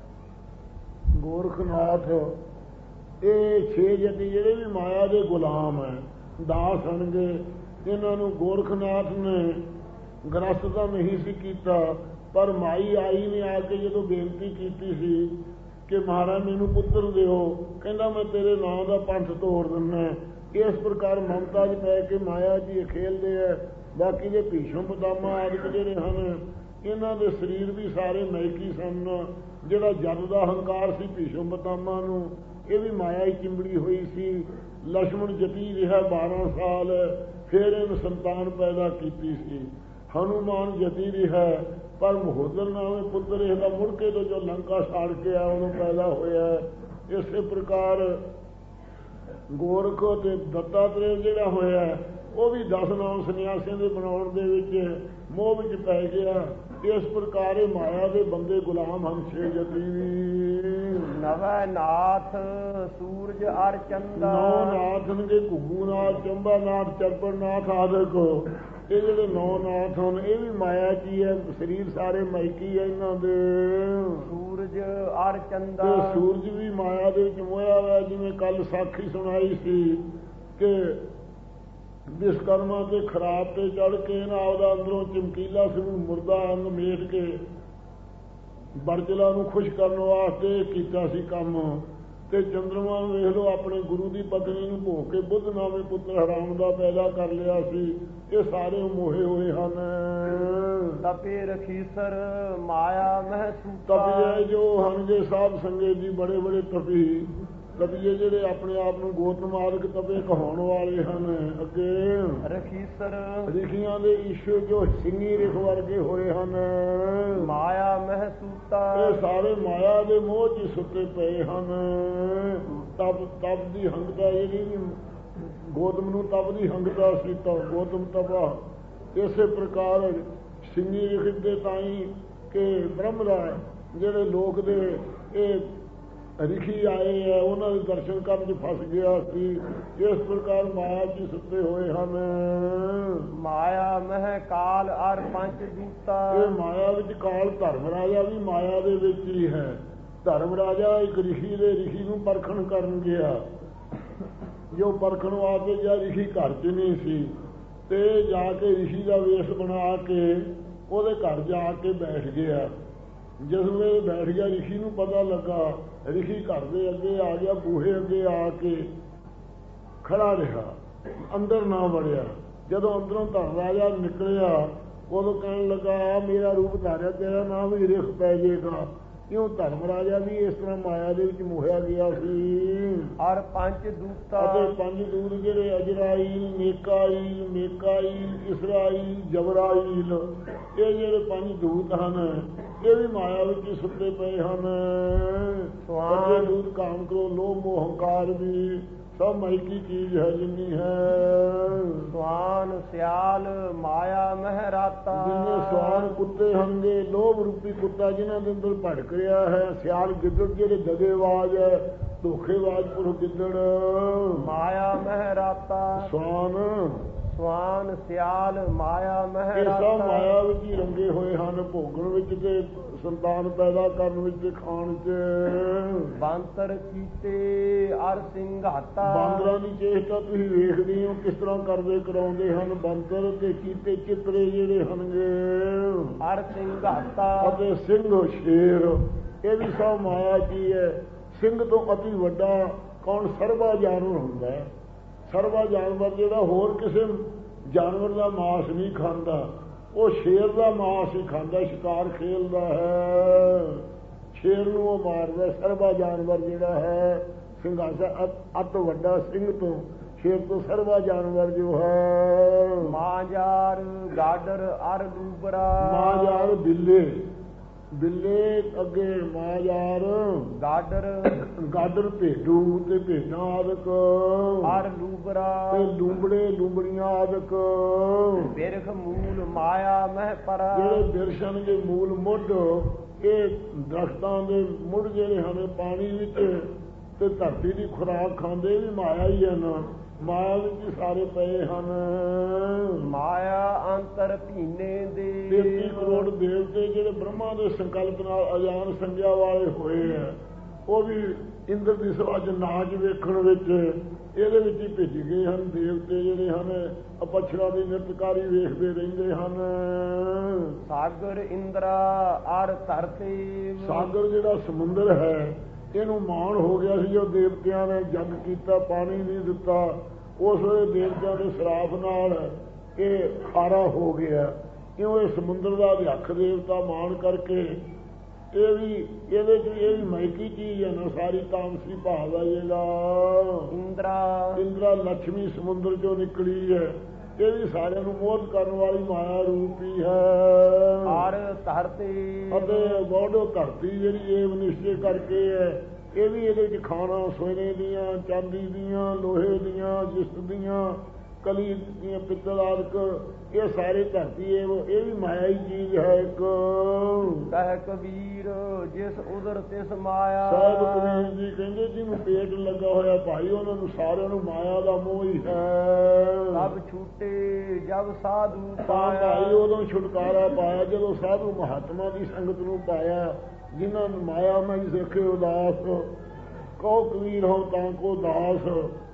ਗੋਰਖਨਾਥ। ਇਹ 6 ਜਤੀ ਜਿਹੜੇ ਵੀ ਮਾਇਆ ਦੇ ਗੁਲਾਮ ਹੈ, ਦਾਸ ਹਨਗੇ। ਇਹਨਾਂ ਨੂੰ ਗੋਰਖਨਾਥ ਨੇ ਗ੍ਰਸਤ ਤਾਂ ਨਹੀਂ ਸੀ ਕੀਤਾ, ਪਰ ਮਾਈ ਆਈ ਨੇ ਆ ਕੇ ਜਦੋਂ ਬੇਨਤੀ ਕੀਤੀ ਸੀ ਕਿ ਮਹਾਰਾਜ ਮੈਨੂੰ ਪੁੱਤਰ ਦਿਓ, ਕਹਿੰਦਾ ਮੈਂ ਤੇਰੇ ਨਾਂ ਦਾ ਪੰਥ ਤੋੜ ਦਿੰਦਾ। ਇਸ ਪ੍ਰਕਾਰ ਮਮਤਾ 'ਚ ਪੈ ਕੇ ਮਾਇਆ ਜੀ ਖੇਲਦੇ ਹੈ। ਬਾਕੀ ਦੇ ਭੀਸ਼ਮ ਪਿਤਾਮਾ ਆਦਿਕ ਜਿਹੜੇ ਹਨ ਇਹਨਾਂ ਦੇ ਸਰੀਰ ਵੀ ਸਾਰੇ ਮੈਕੀ ਸਨ। ਜਿਹੜਾ ਜਦ ਦਾ ਹੰਕਾਰ ਸੀ ਭੀਸ਼ਮ ਪਿਤਾਮਾ ਨੂੰ ਇਹ ਵੀ ਮਾਇਆ ਹੀ ਚਿੰਬੜੀ ਹੋਈ ਸੀ। ਲక్ష్మణ ਜਤੀ ਰਿਹਾ 12 ਸਾਲ, ਫਿਰ ਇਹਨੇ ਸੰਤਾਨ ਪੈਦਾ ਕੀਤੀ ਸੀ। ਹਨੂਮਾਨ ਜਤੀ ਰਿਹਾ, ਪਰ ਮਹੋਦਲ ਨਾਮੇ ਪੁੱਤਰ ਇਹਦਾ ਮੁੜ ਕੇ ਤੋਂ ਜੋ ਲੰਕਾ ਛਾੜ ਕੇ ਆ ਉਦੋਂ ਪੈਦਾ ਹੋਇਆ। ਇਸੇ ਪ੍ਰਕਾਰ ਗੋਰਖ ਤੇ ਦੱਤਾਤਰੇय ਜਿਹੜਾ ਹੋਇਆ ਉਹ ਵੀ 10 ਨਾਮ ਸੰਨਿਆਸੀਆਂ ਦੇ ਬਣਾਉਣ ਦੇ ਵਿੱਚ ਮੋਹ ਵਿੱਚ ਪੈ ਗਿਆ। ਇਸ ਪ੍ਰਕਾਰ ਇਹ ਮਾਇਆ ਦੇ ਬੰਦੇ ਗੁਲਾਮ ਹਨ 6 ਜਤੀ ਵੀ। ਨਵੈ ਨਾਥ ਸੂਰਜ ਅਰ ਚੰਦਾ, 9 ਨਾਥ ਨੇ ਘੁੱਗੂਨਾਥ, ਚੰਬਾਨਾਥ, ਚਰਪੜਨਾਥ ਆਦਿਕ। ਇਹ ਜਿਹੜੇ 9 ਨਾਥ ਹਨ ਇਹ ਵੀ ਮਾਇਆ 'ਚ ਹੀ ਹੈ, ਸਰੀਰ ਸਾਰੇ ਮਾਇਕੀ ਹੈ ਇਹਨਾਂ ਦੇ। ਸੂਰਜ ਅਰ ਚੰਦਾ, ਤੇ ਸੂਰਜ ਵੀ ਮਾਇਆ ਦੇ ਵਿੱਚ ਮੋਇਆ ਹੋਇਆ। ਜਿਵੇਂ ਕੱਲ ਸਾਖੀ ਸੁਣਾਈ ਸੀ ਕਿ ਵਿਸ਼ਕਰਮਾ ਤੇ ਖਰਾਬ ਤੇ ਚੜ ਕੇ ਨਾ ਉਹਦਾ ਅੰਦਰੋਂ ਚਮਕੀਲਾ ਸਿੰਘ ਮੁਰਦਾ ਅੰਗ ਮੇਟ ਕੇ ਬਰਜਲਾ ਨੂੰ ਖੁਸ਼ ਕਰਨ ਵਾਸਤੇ ਕੀਤਾ ਸੀ ਕੰਮ। ਤੇ ਚੰਦਰਮਾ ਨੂੰ ਵੇਖ ਲਓ ਆਪਣੇ ਗੁਰੂ ਦੀ ਪਤਨੀ ਨੂੰ ਭੋਗ ਕੇ ਬੁੱਧ ਨਾਮੇ ਪੁੱਤਰ ਹਰਾਮ ਦਾ ਪੈਦਾ ਕਰ ਲਿਆ ਸੀ। ਇਹ ਸਾਰੇ ਮੋਹੇ ਹੋਏ ਹਨ। ਤਪੇ ਰਖੀਸਰ ਮਾਇਆ ਮਹਿ ਸੂਤਾ, ਤਪੀਏ ਜੋ ਹਨ ਜੇ ਸਾਧ ਸੰਗਤ ਜੀ ਬੜੇ ਬੜੇ ਤਪੀ ਤਪੀਏ ਜਿਹੜੇ ਆਪਣੇ ਆਪ ਨੂੰ ਗੋਤਮ ਆਦਿਕ ਤਪੇ ਕਹਾਉਣ ਵਾਲੇ ਹਨ। ਅੱਗੇ ਰਖੀਸਰ ਰਿਖੀਆਂ ਦੇ ਈਸ਼ਵਰ ਜੋ ਸਿੰਘੀ ਰਿਖ ਵਰਗੇ ਹੋਏ ਹਨ। ਮਾਇਆ ਮਹਿ ਸੂਤਾ, ਇਹ ਸਾਰੇ ਮਾਇਆ ਦੇ ਮੋਹ 'ਚ ਸੁੱਤੇ ਪਏ ਹਨ। ਤਪ ਦੀ ਹੰਗਤਾ ਜਿਹੜੀ ਵੀ ਗੋਤਮ ਨੂੰ ਤਪ ਦੀ ਹੰਗਤਾ ਸੀ ਤਾਂ ਗੋਤਮ ਤਪਾ। ਇਸੇ ਪ੍ਰਕਾਰ ਸਿੰਘੀ ਰਿਖ ਦੇ ਤਾਈ ਕਿ ਬ੍ਰਹਮ ਦਾ ਜਿਹੜੇ ਲੋਕ ਦੇ ਇਹ ਰਿਖੀ ਆਏ ਹੈ ਉਹਨਾਂ ਦੇ ਦਰਸ਼ਨ ਕਰਨ 'ਚ ਫਸ ਗਿਆ ਸੀ। ਇਸ ਪ੍ਰਕਾਰ ਮਾਇਆ 'ਚ ਸੁੱਤੇ ਹੋਏ ਹਨ। ਮਾਇਆ ਮਹਿ ਕਾਲ ਅਰ ਪੰਚ ਦੂਤਾ, ਇਹ ਮਾਇਆ ਵਿੱਚ ਕਾਲ ਧਰਮ ਰਾਜਾ ਵੀ ਮਾਇਆ ਦੇ ਵਿੱਚ ਹੀ ਹੈ। ਧਰਮ ਰਾਜਾ ਇੱਕ ਰਿਸ਼ੀ ਨੂੰ ਪਰਖਣ ਕਰਨ ਗਿਆ। ਜੋ ਪਰਖਣ ਵਾਸਤੇ ਜਾਂ ਰਿਸ਼ੀ ਘਰ 'ਚ ਨਹੀਂ ਸੀ ਤੇ ਜਾ ਕੇ ਰਿਸ਼ੀ ਦਾ ਵੇਸ਼ ਬਣਾ ਕੇ ਉਹਦੇ ਘਰ ਜਾ ਕੇ ਬੈਠ ਗਿਆ। ਜਿਸ ਵੇਲੇ ਬੈਠ ਗਿਆ ਰਿਸ਼ੀ ਨੂੰ ਪਤਾ ਲੱਗਾ। ਰਿਸ਼ੀ ਘਰ ਦੇ ਅੱਗੇ ਆ ਗਿਆ, ਬੂਹੇ ਅੱਗੇ ਆ ਕੇ ਖੜਾ ਰਿਹਾ, ਅੰਦਰ ਨਾ ਵੜਿਆ। ਜਦੋਂ ਅੰਦਰੋਂ ਧਰਮ ਰਾਜਾ ਨਿਕਲਿਆ ਉਦੋਂ ਕਹਿਣ ਲੱਗਾ ਮੇਰਾ ਰੂਪ ਧਾਰਿਆ, ਤੇਰਾ ਨਾਮ ਵੀ ਰਿਖ ਪੈ ਜਾਏਗਾ। ਕਿਉਂ ਧਰਮ ਰਾਜਾ ਵੀ ਇਸ ਤਰ੍ਹਾਂ ਮਾਇਆ ਦੇ ਵਿੱਚ ਮੋਹਿਆ ਗਿਆ ਸੀ। ਔਰ ਪੰਜ ਦੂਤਾ ਅਤੇ ਪੰਜ ਦੂਤ ਜਿਹੜੇ ਅਜਰਾਈਲ, ਮੇਕਾਈਲ, ਇਸਰਾਈਲ, ਜਬਰਾਈਲ, ਇਹ ਜਿਹੜੇ ਪੰਜ ਦੂਤ ਹਨ ਇਹ ਵੀ ਮਾਇਆ ਵਿੱਚ ਸੁੱਤੇ ਪਏ ਹਨ। ਪੰਜ ਦੂਤ ਕਾਮ, ਕ੍ਰੋਧ, ਲੋਭ, ਮੋਹ, ਹੰਕਾਰ ਵੀ ਸਭ ਮਾਇਕੀ ਚੀਜ਼ ਹੈ ਜਿੰਨੀ ਹੈ। ਸਵਾਨ ਸਿਆਲ ਮਾਇਆ ਮਹਿਰਾਤਾ, ਜਿੰਨੇ ਸਵਾਨ ਕੁੱਤੇ ਹਨਗੇ, ਲੋਭ ਰੂਪੀ ਕੁੱਤਾ ਜਿਨ੍ਹਾਂ ਦੇ ਅੰਦਰ ਭੜਕ ਰਿਹਾ ਹੈ। ਸਿਆਲ ਗਿੱਦੜ ਜਿਹੜੇ ਦਗੇਬਾਜ਼ ਹੈ, ਧੋਖੇਬਾਜ਼ ਪੁਰਖ ਗਿੱਦੜ। ਮਾਇਆ ਮਹਿਰਾਤਾ ਸਵਾਨ ਸਿਆਲ ਮਾਇਆ ਮਹਿਰਾਤਾ, ਇਹ ਸਭ ਮਾਇਆ ਵਿੱਚ ਹੀ ਰੰਗੇ ਹੋਏ ਹਨ, ਭੋਗਣ ਵਿੱਚ ਤੇ ਸੰਤਾਨ ਪੈਦਾ ਕਰਨ ਵਿੱਚ ਤੇ ਖਾਣ ਚ। ਬਾਂਤਰ ਕੀਤੇ ਅਰ ਸਿੰਘਾਤਾ, ਬਾਂਦਰਾਂ ਦੀ ਚੇਸ਼ਟਾ ਤੁਸੀਂ ਵੇਖਦੇ ਹੋ ਕਿਸ ਤਰ੍ਹਾਂ ਕਰਦੇ ਕਰਾਉਂਦੇ ਹਨ। ਬਾਂਦਰ ਤੇ ਕੀਤੇ ਚਿੱਤਰੇ ਜਿਹੜੇ ਹਨਗੇ, ਅਰ ਸਿੰਘਾਤਾ ਅਤੇ ਸਿੰਘ ਸ਼ੇਰ, ਇਹ ਵੀ ਸਭ ਮਾਇਆ ਕੀ ਹੈ। ਸਿੰਘ ਤੋਂ ਅਤੀ ਵੱਡਾ ਕੌਣ? ਸਰਵਾ ਜਾਨਵਰ ਹੁੰਦਾ ਹੈ। ਸਰਵਾ ਜਾਨਵਰ ਜਿਹੜਾ ਹੋਰ ਕਿਸੇ ਜਾਨਵਰ ਦਾ ਮਾਸ ਨਹੀਂ ਖਾਂਦਾ, ਉਹ ਸ਼ੇਰ ਦਾ ਮਾਸ ਹੀ ਖਾਂਦਾ, ਸ਼ਿਕਾਰ ਖੇਲਦਾ ਹੈ, ਸ਼ੇਰ ਨੂੰ ਉਹ ਮਾਰਦਾ। ਸਰਵਾ ਜਾਨਵਰ ਜਿਹੜਾ ਹੈ ਸਿੰਘਾਸਾ ਅਤ ਵੱਡਾ, ਸਿੰਘ ਤੋਂ ਸ਼ੇਰ ਤੋਂ ਸਰਵਾ ਜਾਨਵਰ ਜੋ ਹੈ। ਮਾਜਾਰ ਗਾਡਰ ਅਰ ਲੂਬਰਾ, ਮਾਜਾਰ ਬਿੱਲੇ ਅੱਗੇ, ਮਾਜਾਰ ਗਾਡਰ ਭੇਡੂ ਤੇ ਭੇਡਾਂ ਆਦਿਕ, ਅਰ ਲੂਬਰਾ ਤੇ ਲੂੰਬੜੇ ਲੂੰਬੜੀਆਂ ਆਦਿਕ। ਬਿਰਖ ਮੂਲ ਮਾਇਆ ਮਹਿ ਪਰਾ, ਜਿਹੜੇ ਬਿਰਸ਼ਨ ਦੇ ਮੂਲ ਮੁੱਢ, ਇਹ ਦਰਖਤਾਂ ਦੇ ਮੁੱਢ ਜਿਹੜੇ ਹਨ ਪਾਣੀ ਵਿੱਚ ਤੇ ਧਰਤੀ ਦੀ ਖੁਰਾਕ ਖਾਂਦੇ ਵੀ ਮਾਇਆ ਹੀ ਹਨ। ਮਾਇਆ ਵਿੱਚ ਸਾਰੇ ਪਏ ਹਨ। ਮਾਇਆ ਅੰਤਰ ਭੀਨੇ ਦੇ 33 ਕਰੋੜ ਦੇਵਤੇ ਜਿਹੜੇ ਬ੍ਰਹਮਾ ਦੇ ਸੰਕਲਪ ਨਾਲ ਅਜਾਨ ਸੰਗਿਆ ਵਾਲੇ ਹੋਏ ਆ, ਉਹ ਵੀ ਇੰਦਰ ਦੀ ਸਭਾ 'ਚ ਨਾਚ ਵੇਖਣ ਵਿੱਚ ਇਹਦੇ ਵਿੱਚ ਹੀ ਭਿੱਜ ਗਏ ਹਨ। ਦੇਵਤੇ ਜਿਹੜੇ ਹਨ ਅਪਛੜਾ ਦੀ ਨਿਰਤਕਾਰੀ ਵੇਖਦੇ ਰਹਿੰਦੇ ਹਨ। ਸਾਗਰ ਇੰਦਰਾ ਅਰ ਧਰਤੀ, ਸਾਗਰ ਜਿਹੜਾ ਸਮੁੰਦਰ ਹੈ ਇਹਨੂੰ ਮਾਣ ਹੋ ਗਿਆ ਸੀ ਜੋ ਦੇਵਤਿਆਂ ਨੇ ਜਗ ਕੀਤਾ, ਪਾਣੀ ਨਹੀਂ ਦਿੱਤਾ। ਉਸ ਵੇਲੇ ਦੇਵਤਿਆਂ ਦੇ ਸ਼ਰਾਪ ਨਾਲ ਇਹ ਖਾਰਾ ਹੋ ਗਿਆ। ਕਿਉਂ? ਇਹ ਸਮੁੰਦਰ ਦਾ ਅਧਿਆਖ ਦੇਵਤਾ ਮਾਣ ਕਰਕੇ ਇਹ ਵੀ ਇਹਦੇ 'ਚ ਇਹ ਵੀ ਮਾਇਕੀ ਚੀਜ਼ ਹੈ ਨਾ, ਸਾਰੀ ਤਾਮਸੀ ਭਾਵ ਹੈ ਜਿਹੜਾ। ਇੰਦਰਾ ਲక్ష్ਮੀ ਸਮੁੰਦਰ 'ਚੋਂ ਨਿਕਲੀ ਹੈ, ਇਹ ਵੀ ਸਾਰਿਆਂ ਨੂੰ ਮੋਹਿਤ ਕਰਨ ਵਾਲੀ ਮਾਇਆ ਰੂਪੀ ਹੈ। ਔਰ ਧਰਤੀ ਅਤੇ ਗੋਡੋ ਧਰਤੀ ਜਿਹੜੀ ਇਹ ਨਿਸ਼ਚੇ ਕਰਕੇ ਹੈ, ਇਹ ਵੀ ਇਹਦੇ 'ਚ ਖਾਣਾ ਸੋਨੇ ਦੀਆਂ, ਚਾਂਦੀ ਦੀਆਂ, ਲੋਹੇ ਦੀਆਂ, ਜਿਸਤ ਦੀਆਂ, ਕਲੀ ਦੀਆਂ, ਪਿੱਤਲ ਆਦਿਕ, ਇਹ ਸਾਰੇ ਧਰਤੀ ਇਹ ਵੀ ਮਾਇਆ ਹੀ ਚੀਜ਼ ਹੈ ਇੱਕ। ਕਹਿ ਕਬੀਰ ਜਿਸ ਉਦਰ ਤਿਸ ਮਾਇਆ, ਸਾਹਿਬ ਕਬੀਰ ਜੀ ਕਹਿੰਦੇ ਜਿਹਨੂੰ ਪੇਟ ਲੱਗਾ ਹੋਇਆ ਭਾਈ ਉਹਨਾਂ ਨੂੰ ਸਾਰਿਆਂ ਨੂੰ ਮਾਇਆ ਦਾ ਮੋਹ ਹੀ ਹੈ। ਸਭ ਛੂਟੇ ਜਬ ਸਾਧੂ ਪਾਇਆ, ਭਾਈ ਉਦੋਂ ਛੁਟਕਾਰਾ ਪਾਇਆ ਜਦੋਂ ਸਾਧੂ ਮਹਾਤਮਾ ਦੀ ਸੰਗਤ ਨੂੰ ਪਾਇਆ, ਜਿਨ੍ਹਾਂ ਨੂੰ ਮਾਇਆ ਮੈਂ ਸਿੱਖੇ ਉਦਾਸ, ਕਹੋ ਕਬੀਰ ਹੋ ਤਾਂ ਕੋ ਦਾਸ।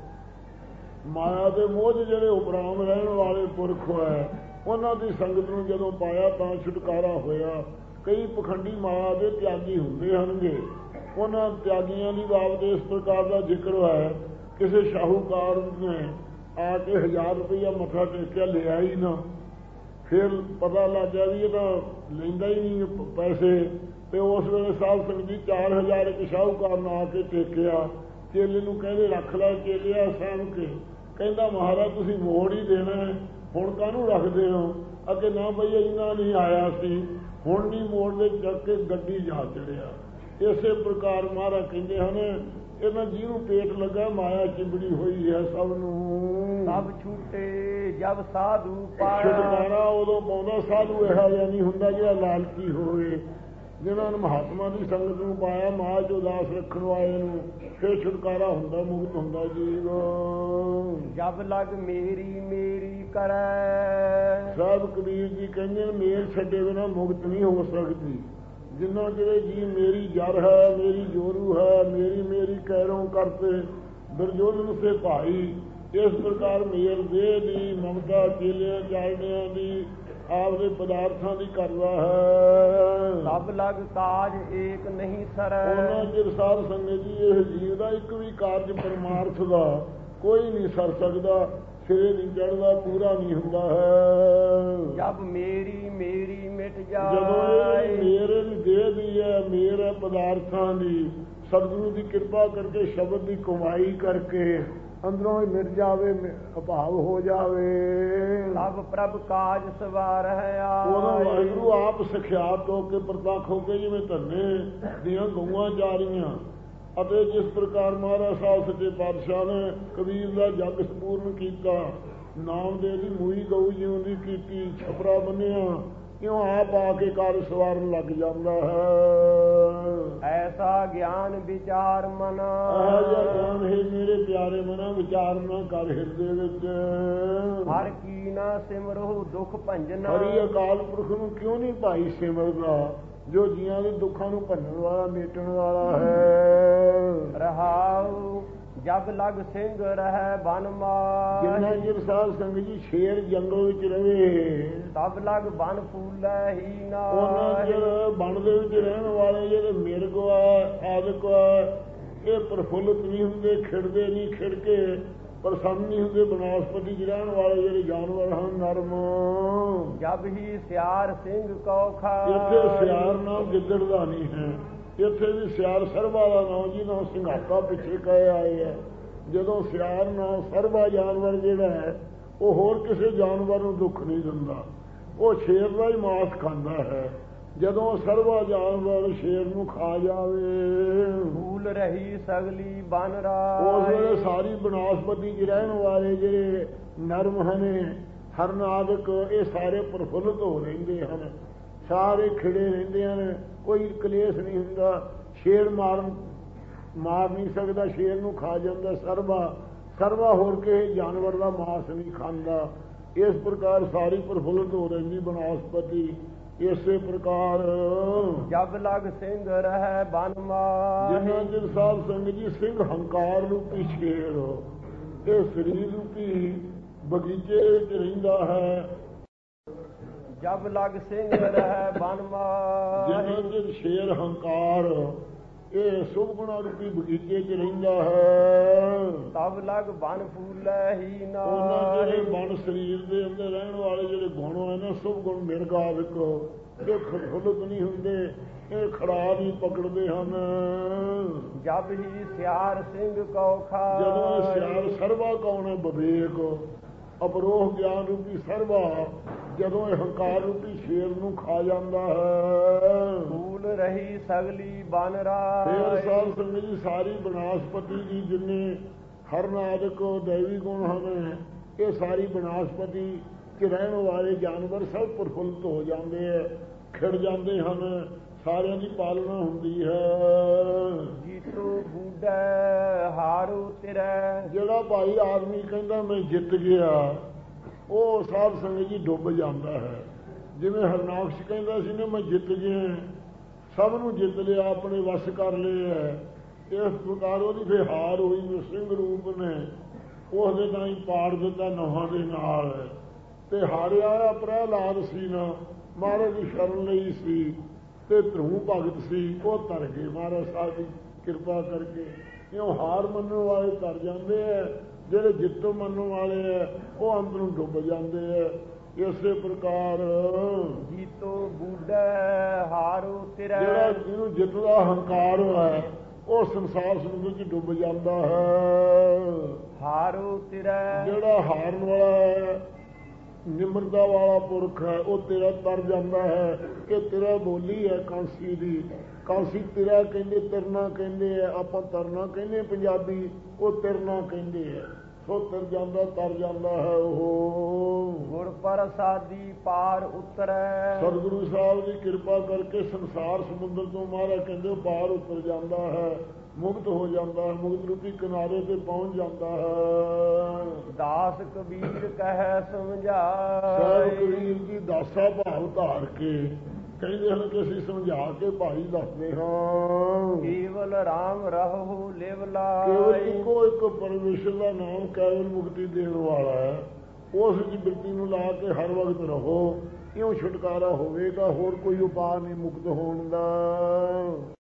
ਮਾਇਆ ਦੇ ਮੋਹ ਜਿਹੜੇ ਉਪਰਾਮ ਰਹਿਣ ਵਾਲੇ ਪੁਰਖ ਹੈ, ਉਹਨਾਂ ਦੀ ਸੰਗਤ ਨੂੰ ਜਦੋਂ ਪਾਇਆ ਤਾਂ ਛੁਟਕਾਰਾ ਹੋਇਆ। ਕਈ ਪਖੰਡੀ ਮਾਇਆ ਦੇ ਤਿਆਗੀ ਹੁੰਦੇ ਹਨਗੇ, ਉਹਨਾਂ ਤਿਆਗੀਆਂ ਦੀ ਬਾਬਤ ਇਸ ਪ੍ਰਕਾਰ ਦਾ ਜ਼ਿਕਰ ਹੈ। ਕਿਸੇ ਸ਼ਾਹੂਕਾਰ ਨੇ ਆ ਕੇ 1000 ਰੁਪਈਆ ਮੱਥਾ ਟੇਕਿਆ, ਲਿਆ ਹੀ ਨਾ। ਫਿਰ ਪਤਾ ਲੱਗ ਗਿਆ ਵੀ ਇਹ ਤਾਂ ਲੈਂਦਾ ਹੀ ਨਹੀਂ ਪੈਸੇ, ਤੇ ਉਸ ਵੇਲੇ ਸਾਧ ਸੰਗਤ ਜੀ 4000 ਇੱਕ ਸ਼ਾਹੂਕਾਰ ਨੇ ਆ ਕੇ ਟੇਕਿਆ। ਚੇਲੇ ਨੂੰ ਕਹਿੰਦੇ ਰੱਖ ਲੈ ਚੇਲਿਆ ਸਾਂਭ ਕੇ। ਕਹਿੰਦਾ ਮਹਾਰਾਜ ਤੁਸੀਂ ਮੋੜ ਹੀ ਦੇਣਾ, ਹੁਣ ਕਾਹਨੂੰ ਰੱਖਦੇ ਹੋ? ਅੱਗੇ ਨਾ ਬਈ ਇੰਨਾ ਨਹੀਂ ਆਇਆ ਸੀ, ਹੁਣ ਨਹੀਂ ਮੋੜਦੇ, ਚੱਕ ਕੇ ਗੱਡੀ ਜਾ ਚੜਿਆ। ਇਸੇ ਪ੍ਰਕਾਰ ਮਹਾਰਾਜ ਕਹਿੰਦੇ ਹਨ ਇਹਨਾਂ ਜਿਹਨੂੰ ਪੇਟ ਲੱਗਾ ਮਾਇਆ ਚਿੰਬੜੀ ਹੋਈ ਹੈ ਸਭ ਨੂੰ। ਸਭ ਛੂਟੇ ਜਬ ਸਾਧੂ ਪਾਇਆ, ਛੁਟਕਾਰਾ ਉਦੋਂ ਪਾਉਂਦਾ ਸਾਧੂ ਇਹੋ ਜਿਹਾ ਨਹੀਂ ਹੁੰਦਾ ਜਿਹੜਾ ਲਾਲਚੀ ਹੋਵੇ। ਜਿਹਨਾਂ ਨੇ ਮਹਾਤਮਾ ਦੀ ਸੰਗਤ ਨੂੰ ਪਾਇਆ, ਮਾਇਆ 'ਚ ਉਦਾਸ ਰੱਖਣ ਵਾਲੇ ਨੂੰ, ਫਿਰ ਛੁਟਕਾਰਾ ਹੁੰਦਾ, ਮੁਕਤ ਹੁੰਦਾ ਜੀਵ। ਜਬ ਲਗ ਮੇਰੀ ਕਰੈ, ਸਾਹਿਬ ਕਬੀਰ ਜੀ ਕਹਿੰਦੇ ਨੇ ਮੇਰ ਛੱਡੇ ਬਿਨਾਂ ਮੁਕਤ ਨਹੀਂ ਹੋ ਸਕਦੀ। ਜਿੰਨਾ ਜਿਹੜੇ ਜੀ ਮੇਰੀ ਜਰ ਹੈ, ਮੇਰੀ ਜੋਰੂ ਹੈ, ਮੇਰੀ ਕਹਿਰੋਂ ਕਰਤੇ ਦੁਰਜੋਧਨ ਸੇ ਭਾਈ। ਇਸ ਪ੍ਰਕਾਰ ਮੇਰ ਦੇਹ ਦੀ, ਮਮਤਾ ਚੇਲਿਆਂ ਚਾਲਣਿਆਂ ਦੀ, ਆਪਦੇ ਪਦਾਰਥਾਂ ਦੀ ਕਰਦਾ ਹੈ। ਸਭ ਲਗ ਕਾਜ ਏਕ ਨਹੀਂ ਸਰੈ, ਉਹਨਾਂ ਚਿਰ ਸਾਧ ਸੰਗਤ ਜੀ ਇਹ ਜੀਵ ਦਾ ਇੱਕ ਵੀ ਕਾਰਜ ਪਰਮਾਰਥ ਦਾ ਕੋਈ ਨਹੀਂ ਸਰ ਸਕਦਾ। ਸਿਰੇ ਨਹੀਂ ਚੜ੍ਹਦਾ, ਪੂਰਾ ਨਹੀਂ ਹੁੰਦਾ ਹੈ। ਜਬ ਮੇਰੀ ਮੇਰੀ ਮਿਟ ਜਦੋਂ ਜਾਏ, ਇਹ ਮੇਰੇ ਦੀ ਦੇਹ ਦੀ ਹੈ, ਮੇਰ ਹੈ ਪਦਾਰਥਾਂ ਦੀ, ਸਤਿਗੁਰੂ ਦੀ ਕਿਰਪਾ ਕਰਕੇ ਸ਼ਬਦ ਦੀ ਕਮਾਈ ਕਰਕੇ ਅੰਦਰੋਂ ਹੀ ਮਿਟ ਜਾਵੇ, ਅਭਾਵ ਹੋ ਜਾਵੇ, ਸਭ ਪ੍ਰਭ ਕਾਜ ਸਵਾਰ ਹੈ ਉਦੋਂ ਆਏ। ਵਾਹਿਗੁਰੂ ਆਪ ਸਿਖਿਆਤ ਹੋ ਕੇ ਪ੍ਰਤੱਖ ਹੋ ਕੇ ਜਿਵੇਂ ਧੰਨੇ ਦੀਆਂ ਗਊਆਂ ਜਾ ਰਹੀਆਂ, ਅਤੇ ਜਿਸ ਪ੍ਰਕਾਰ ਮਹਾਰਾਜ ਸਾਹਿਬ ਸੱਚੇ ਪਾਤਸ਼ਾਹ ਨੇ ਕਬੀਰ ਦਾ ਜਗ ਸੰਪੂਰਨ ਕੀਤਾ, ਨਾਮਦੇਵ ਦੀ ਮੂਈ ਗਊ ਜਿਉਂ ਦੀ ਕੀਤੀ, ਛਪਰਾ ਬੰਨਿਆ, ਇਉਂ ਆਪ ਆ ਕੇ ਕਾਰ ਸਵਾਰਨ ਲੱਗ ਜਾਂਦਾ ਹੈ। ਐਸਾ ਗਿਆਨ ਵਿਚਾਰ ਮਨ, ਇਹ ਜਿਹਾ ਗਿਆਨ ਹੈ ਮੇਰੇ ਪਿਆਰੇ ਮਨਾ, ਵਿਚਾਰ ਨਾ ਕਰ ਹਿਰਦੇ ਵਿੱਚ। ਹਰ ਕੀ ਨਾ ਸਿਮਰੋ ਦੁਖ ਭੰਜਨ, ਹਰੀ ਅਕਾਲ ਪੁਰਖ ਨੂੰ ਕਿਉਂ ਨਹੀਂ ਭਾਈ ਸਿਮਰਦਾ, ਜੋ ਜੀਆਂ ਦੇ ਦੁੱਖਾਂ ਨੂੰ ਭੰਨਣ ਵਾਲਾ, ਮੇਟਣ ਵਾਲਾ ਹੈ। ਰਹਾਉ ਜਬ ਲਗ ਸਿੰਘ ਰਹਿ ਬਨ ਮਾਹਿ, ਜਿੰਨਾ ਚਿਰ ਸਾਧ ਸੰਗਤ ਜੀ ਸ਼ੇਰ ਜੰਗਲ ਵਿੱਚ ਰਵੇ, ਤਬ ਲਗ ਬਨ ਫੂਲੈ ਹੀ ਉਹਨਾਂ ਨਾਹਿ। ਚਿਰ ਬਣ ਦੇ ਵਿੱਚ ਰਹਿਣ ਵਾਲੇ ਜਿਹੜੇ ਮਿਰਗ ਆ, ਆਦਿਕ ਆ, ਇਹ ਪ੍ਰਫੁੱਲਤ ਨਹੀਂ ਹੁੰਦੇ, ਖਿੜਦੇ ਨਹੀਂ, ਖਿੜ ਕੇ ਪ੍ਰਸੰਨ ਨਹੀਂ ਹੁੰਦੇ। ਬਨਸਪਤੀ ਚ ਰਹਿਣ ਵਾਲੇ ਜਿਹੜੇ ਜਾਨਵਰ ਹਨ ਨਰਮ, ਜਬ ਹੀ ਸਿਆਰ ਸਿੰਘ ਕਉ ਇੱਥੇ ਖਾਇ, ਸਿਆਰ ਨਾਮ ਗਿੱਦੜ ਦਾ ਨਹੀਂ ਹੈ, ਇੱਥੇ ਵੀ ਸਿਆਰ ਸਰਬਾ ਦਾ ਨਾਮ ਜੀ ਨਾਮ ਸਿੰਘਾਤਾ ਪਿੱਛੇ ਕਹੇ ਆਏ ਹੈ। ਜਦੋਂ ਸਿਆਰ ਨਾਮ ਸਰਬਾ ਜਾਨਵਰ ਜਿਹੜਾ ਹੈ, ਉਹ ਹੋਰ ਕਿਸੇ ਜਾਨਵਰ ਨੂੰ ਦੁੱਖ ਨਹੀਂ ਦਿੰਦਾ, ਉਹ ਸ਼ੇਰ ਦਾ ਹੀ ਮਾਸ ਖਾਂਦਾ ਹੈ। ਜਦੋਂ ਸਰਬਾ ਜਾਨਵਰ ਸ਼ੇਰ ਨੂੰ ਖਾ ਜਾਵੇ, ਫੂਲ ਰਹੀ ਸਗਲੀ ਬਨ ਉਸ ਵੇਲੇ ਰਾਇ, ਸਾਰੀ ਬਨਸਪਤੀ ਚ ਰਹਿਣ ਵਾਲੇ ਜਿਹੜੇ ਨਰਮ ਹਨ, ਹਰਨ ਆਦਿਕ, ਇਹ ਸਾਰੇ ਪ੍ਰਫੁੱਲਤ ਹੋ ਰਹਿੰਦੇ ਹਨ, ਸਾਰੇ ਖਿੜੇ ਰਹਿੰਦੇ ਹਨ, ਕੋਈ ਕਲੇਸ਼ ਨਹੀਂ ਹੁੰਦਾ। ਸ਼ੇਰ ਮਾਰ ਨਹੀਂ ਸਕਦਾ, ਸ਼ੇਰ ਨੂੰ ਖਾ ਜਾਂਦਾ ਸਰਬਾ ਹੋਰ ਕਿਸੇ ਜਾਨਵਰ ਦਾ ਮਾਸ ਨਹੀਂ ਖਾਂਦਾ। ਇਸ ਪ੍ਰਕਾਰ ਸਾਰੀ ਪ੍ਰਫੁੱਲਤ ਹੋ ਰਹਿੰਦੀ ਬਨਸਪਤੀ। ਇਸੇ ਪ੍ਰਕਾਰ ਜਬ ਲਗ ਸਿੰਘ ਰਹਿ ਬਨ ਮਾਹਿ, ਜਿੰਨਾ ਚਿਰ ਸਾਧ ਸੰਗਤ ਜੀ ਸਿੰਘ ਹੰਕਾਰ ਰੂਪੀ ਸ਼ੇਰ ਇਹ ਸਰੀਰ ਰੂਪੀ ਬਗੀਚੇ ਵਿੱਚ ਰਹਿੰਦਾ ਹੈ, ਜਬ ਲਗ ਸਿੰਘ ਰਹਿ ਬਨ ਮਾਹਿ, ਜਿੰਨਾ ਚਿਰ ਸ਼ੇਰ ਹੰਕਾਰ ਇਹ ਸੁਭ ਗੁਣਾ ਰੂਪੀ ਬਗੀਚੇ 'ਚ ਰਹਿੰਦਾ ਹੈ, ਤਬ ਲਗ ਬਨ ਫੂਲੈ ਹੀ ਉਹਨਾਂ ਜਿਹੜੇ ਨਾਹਿ। ਮਨ ਸਰੀਰ ਦੇ ਅੰਦਰ ਰਹਿਣ ਵਾਲੇ ਜਿਹੜੇ ਗੁਣ ਹੈ ਨਾ, ਸੁਭ ਗੁਣ ਮਿਰਗ ਆਦਿਕ, ਇਹ ਖੁੱਲ੍ਹਤ ਨਹੀਂ ਹੁੰਦੇ, ਇਹ ਖੜਾ ਨਹੀਂ ਪਕੜਦੇ ਹਨ। ਜਬ ਹੀ ਸਿਆਰ ਸਿੰਘ ਕਉ ਜਦੋਂ ਇਹ ਖਾਇ, ਸਿਆਰ ਸਰਬਾ ਕੌਣ ਹੈ, ਵਿਵੇਕ ਅਪਰੋਹ ਗਿਆਨ ਰੂਪੀ ਸਰਬਾ, ਜਦੋਂ ਇਹ ਹੰਕਾਰ ਰੂਪੀ ਸ਼ੇਰ ਨੂੰ ਖਾ ਜਾਂਦਾ ਹੈ, ਫੂਲ ਰਹੀ ਸਗਲੀ ਬਨ ਫੇਰ ਰਾਇ, ਸਾਧ ਸੰਗਤ ਜੀ ਸਾਰੀ ਬਨਸਪਤੀ ਜੀ ਜਿੰਨੇ ਹਰਨ ਆਦਿਕ ਦੈਵੀ ਗੁਣ ਹਨ, ਇਹ ਸਾਰੀ ਬਨਸਪਤੀ ਚ ਰਹਿਣ ਵਾਲੇ ਜਾਨਵਰ ਸਭ ਪ੍ਰਫੁੱਲਤ ਹੋ ਜਾਂਦੇ ਹੈ, ਖਿੜ ਜਾਂਦੇ ਹਨ, ਸਾਰਿਆਂ ਦੀ ਪਾਲਣਾ ਹੁੰਦੀ ਹੈ। ਜੀਤੋ ਬੂਢੈ ਹਾਰੂ ਤਿਰੈ, ਜਿਹੜਾ ਭਾਈ ਆਦਮੀ ਕਹਿੰਦਾ ਮੈਂ ਜਿੱਤ ਗਿਆ, ਉਹ ਸਾਧ ਸੰਗਤ ਜੀ ਡੁੱਬ ਜਾਂਦਾ ਹੈ। ਜਿਵੇਂ ਹਰਨਾਕਸ਼ ਕਹਿੰਦਾ ਸੀ ਨਾ, ਮੈਂ ਜਿੱਤ ਗਿਆ, ਸਭ ਨੂੰ ਜਿੱਤ ਲਿਆ, ਆਪਣੇ ਵਸ ਕਰ ਲਿਆ, ਇਸ ਪ੍ਰਕਾਰ ਉਹਦੀ ਫਿਰ ਹਾਰ ਹੋਈ। ਸਿੰਘ ਰੂਪ ਨੇ ਉਸ ਦੇ ਤਾਂ ਹੀ ਪਾੜ ਦਿੱਤਾ ਨੋਹਾਂ ਦੇ ਨਾਲ, ਤੇ ਹਾਰਿਆ ਪ੍ਰਹਿਲਾਦ ਸੀ ਨਾ, ਮਹਾਰਾਜ ਦੀ ਸ਼ਰਨ ਲਈ ਸੀ, ਤੇ ਧਰੂ ਭਗਤ ਸੀ, ਉਹ ਤਰ ਗਏ ਮਹਾਰਾਜ ਸਾਹਿਬ ਦੀ ਕਿਰਪਾ ਕਰਕੇ। ਇਉਂ ਹਾਰ ਮੰਨਣ ਵਾਲੇ ਤਰ ਜਾਂਦੇ ਹੈ, ਜਿਹੜੇ ਜਿੱਤ ਮੰਨਣ ਵਾਲੇ ਹੈ ਉਹ ਅੰਤ ਨੂੰ ਡੁੱਬ ਜਾਂਦੇ ਹੈ। ਇਸੇ ਪ੍ਰਕਾਰ ਜੀਤੋ ਬੂਢੈ ਹਾਰੂ ਤਿਰੈ, ਜਿਹੜਾ ਜਿਹਨੂੰ ਜਿੱਤ ਦਾ ਹੰਕਾਰ ਹੈ, ਉਹ ਸੰਸਾਰ ਸਮੁੰਦਰ 'ਚ ਡੁੱਬ ਜਾਂਦਾ ਹੈ। ਹਾਰੂ ਤਿਰੈ, ਜਿਹੜਾ ਹਾਰਨ ਵਾਲਾ ਹੈ, ਨਿਮਰਤਾ ਵਾਲਾ ਪੁਰਖ ਹੈ, ਉਹ ਤੇਰਾ ਤਰ ਜਾਂਦਾ ਹੈ। ਇਹ ਤੇਰਾ ਬੋਲੀ ਹੈ ਕਾਂਸੀ ਦੀ, ਕਾਂਸੀ ਤੇਰਾ ਕਹਿੰਦੇ, ਤਿਰਨਾ ਕਹਿੰਦੇ ਆ, ਆਪਾਂ ਤਰਨਾ ਕਹਿੰਦੇ ਪੰਜਾਬੀ, ਉਹ ਤਿਰਨਾ ਕਹਿੰਦੇ ਆ। ਸੋ ਤਰ ਜਾਂਦਾ ਹੈ ਉਹ। ਗੁਰ ਪ੍ਰਸਾਦੀ ਪਾਰ ਉਤਰੈ, ਸਤਿਗੁਰੂ ਸਾਹਿਬ ਦੀ ਕਿਰਪਾ ਕਰਕੇ ਸੰਸਾਰ ਸਮੁੰਦਰ ਤੋਂ ਮਹਾਰਾਜ ਕਹਿੰਦੇ ਪਾਰ ਉਤਰ ਜਾਂਦਾ ਹੈ, ਮੁਕਤ ਹੋ ਜਾਂਦਾ ਹੈ, ਮੁਕਤ ਰੂਪੀ ਕਿਨਾਰੇ ਤੇ ਪਹੁੰਚ ਜਾਂਦਾ ਹੈ। ਦਾਸ ਕਬੀਰ ਕਹਿ ਸਮਝਾਇ, ਸਾਹਿਬ ਕਬੀਰ ਜੀ ਦਾਸਾ ਭਾਵ ਧਾਰ ਕੇ ਕਹਿੰਦੇ ਹਨ ਕਿ ਅਸੀਂ ਸਮਝਾ ਕੇ ਭਾਈ ਦੱਸਦੇ ਹਾਂ। ਕੇਵਲ ਰਾਮ ਰਹੋ ਲਿਵ ਕੇਵਲ ਲਾਇ, ਇੱਕੋ ਇੱਕ ਪਰਮੇਸ਼ਰ ਦਾ ਨਾਮ ਕੇਵਲ ਮੁਕਤੀ ਦੇਣ ਵਾਲਾ ਹੈ। ਉਸ ਦੀ ਬਿਰਤੀ ਨੂੰ ਲਾ ਕੇ ਹਰ ਵਕਤ ਰਹੋ, ਇਉਂ ਛੁਟਕਾਰਾ ਹੋਵੇਗਾ। ਹੋਰ ਕੋਈ ਉਪਾਅ ਨਹੀਂ ਮੁਕਤ ਹੋਣ ਦਾ।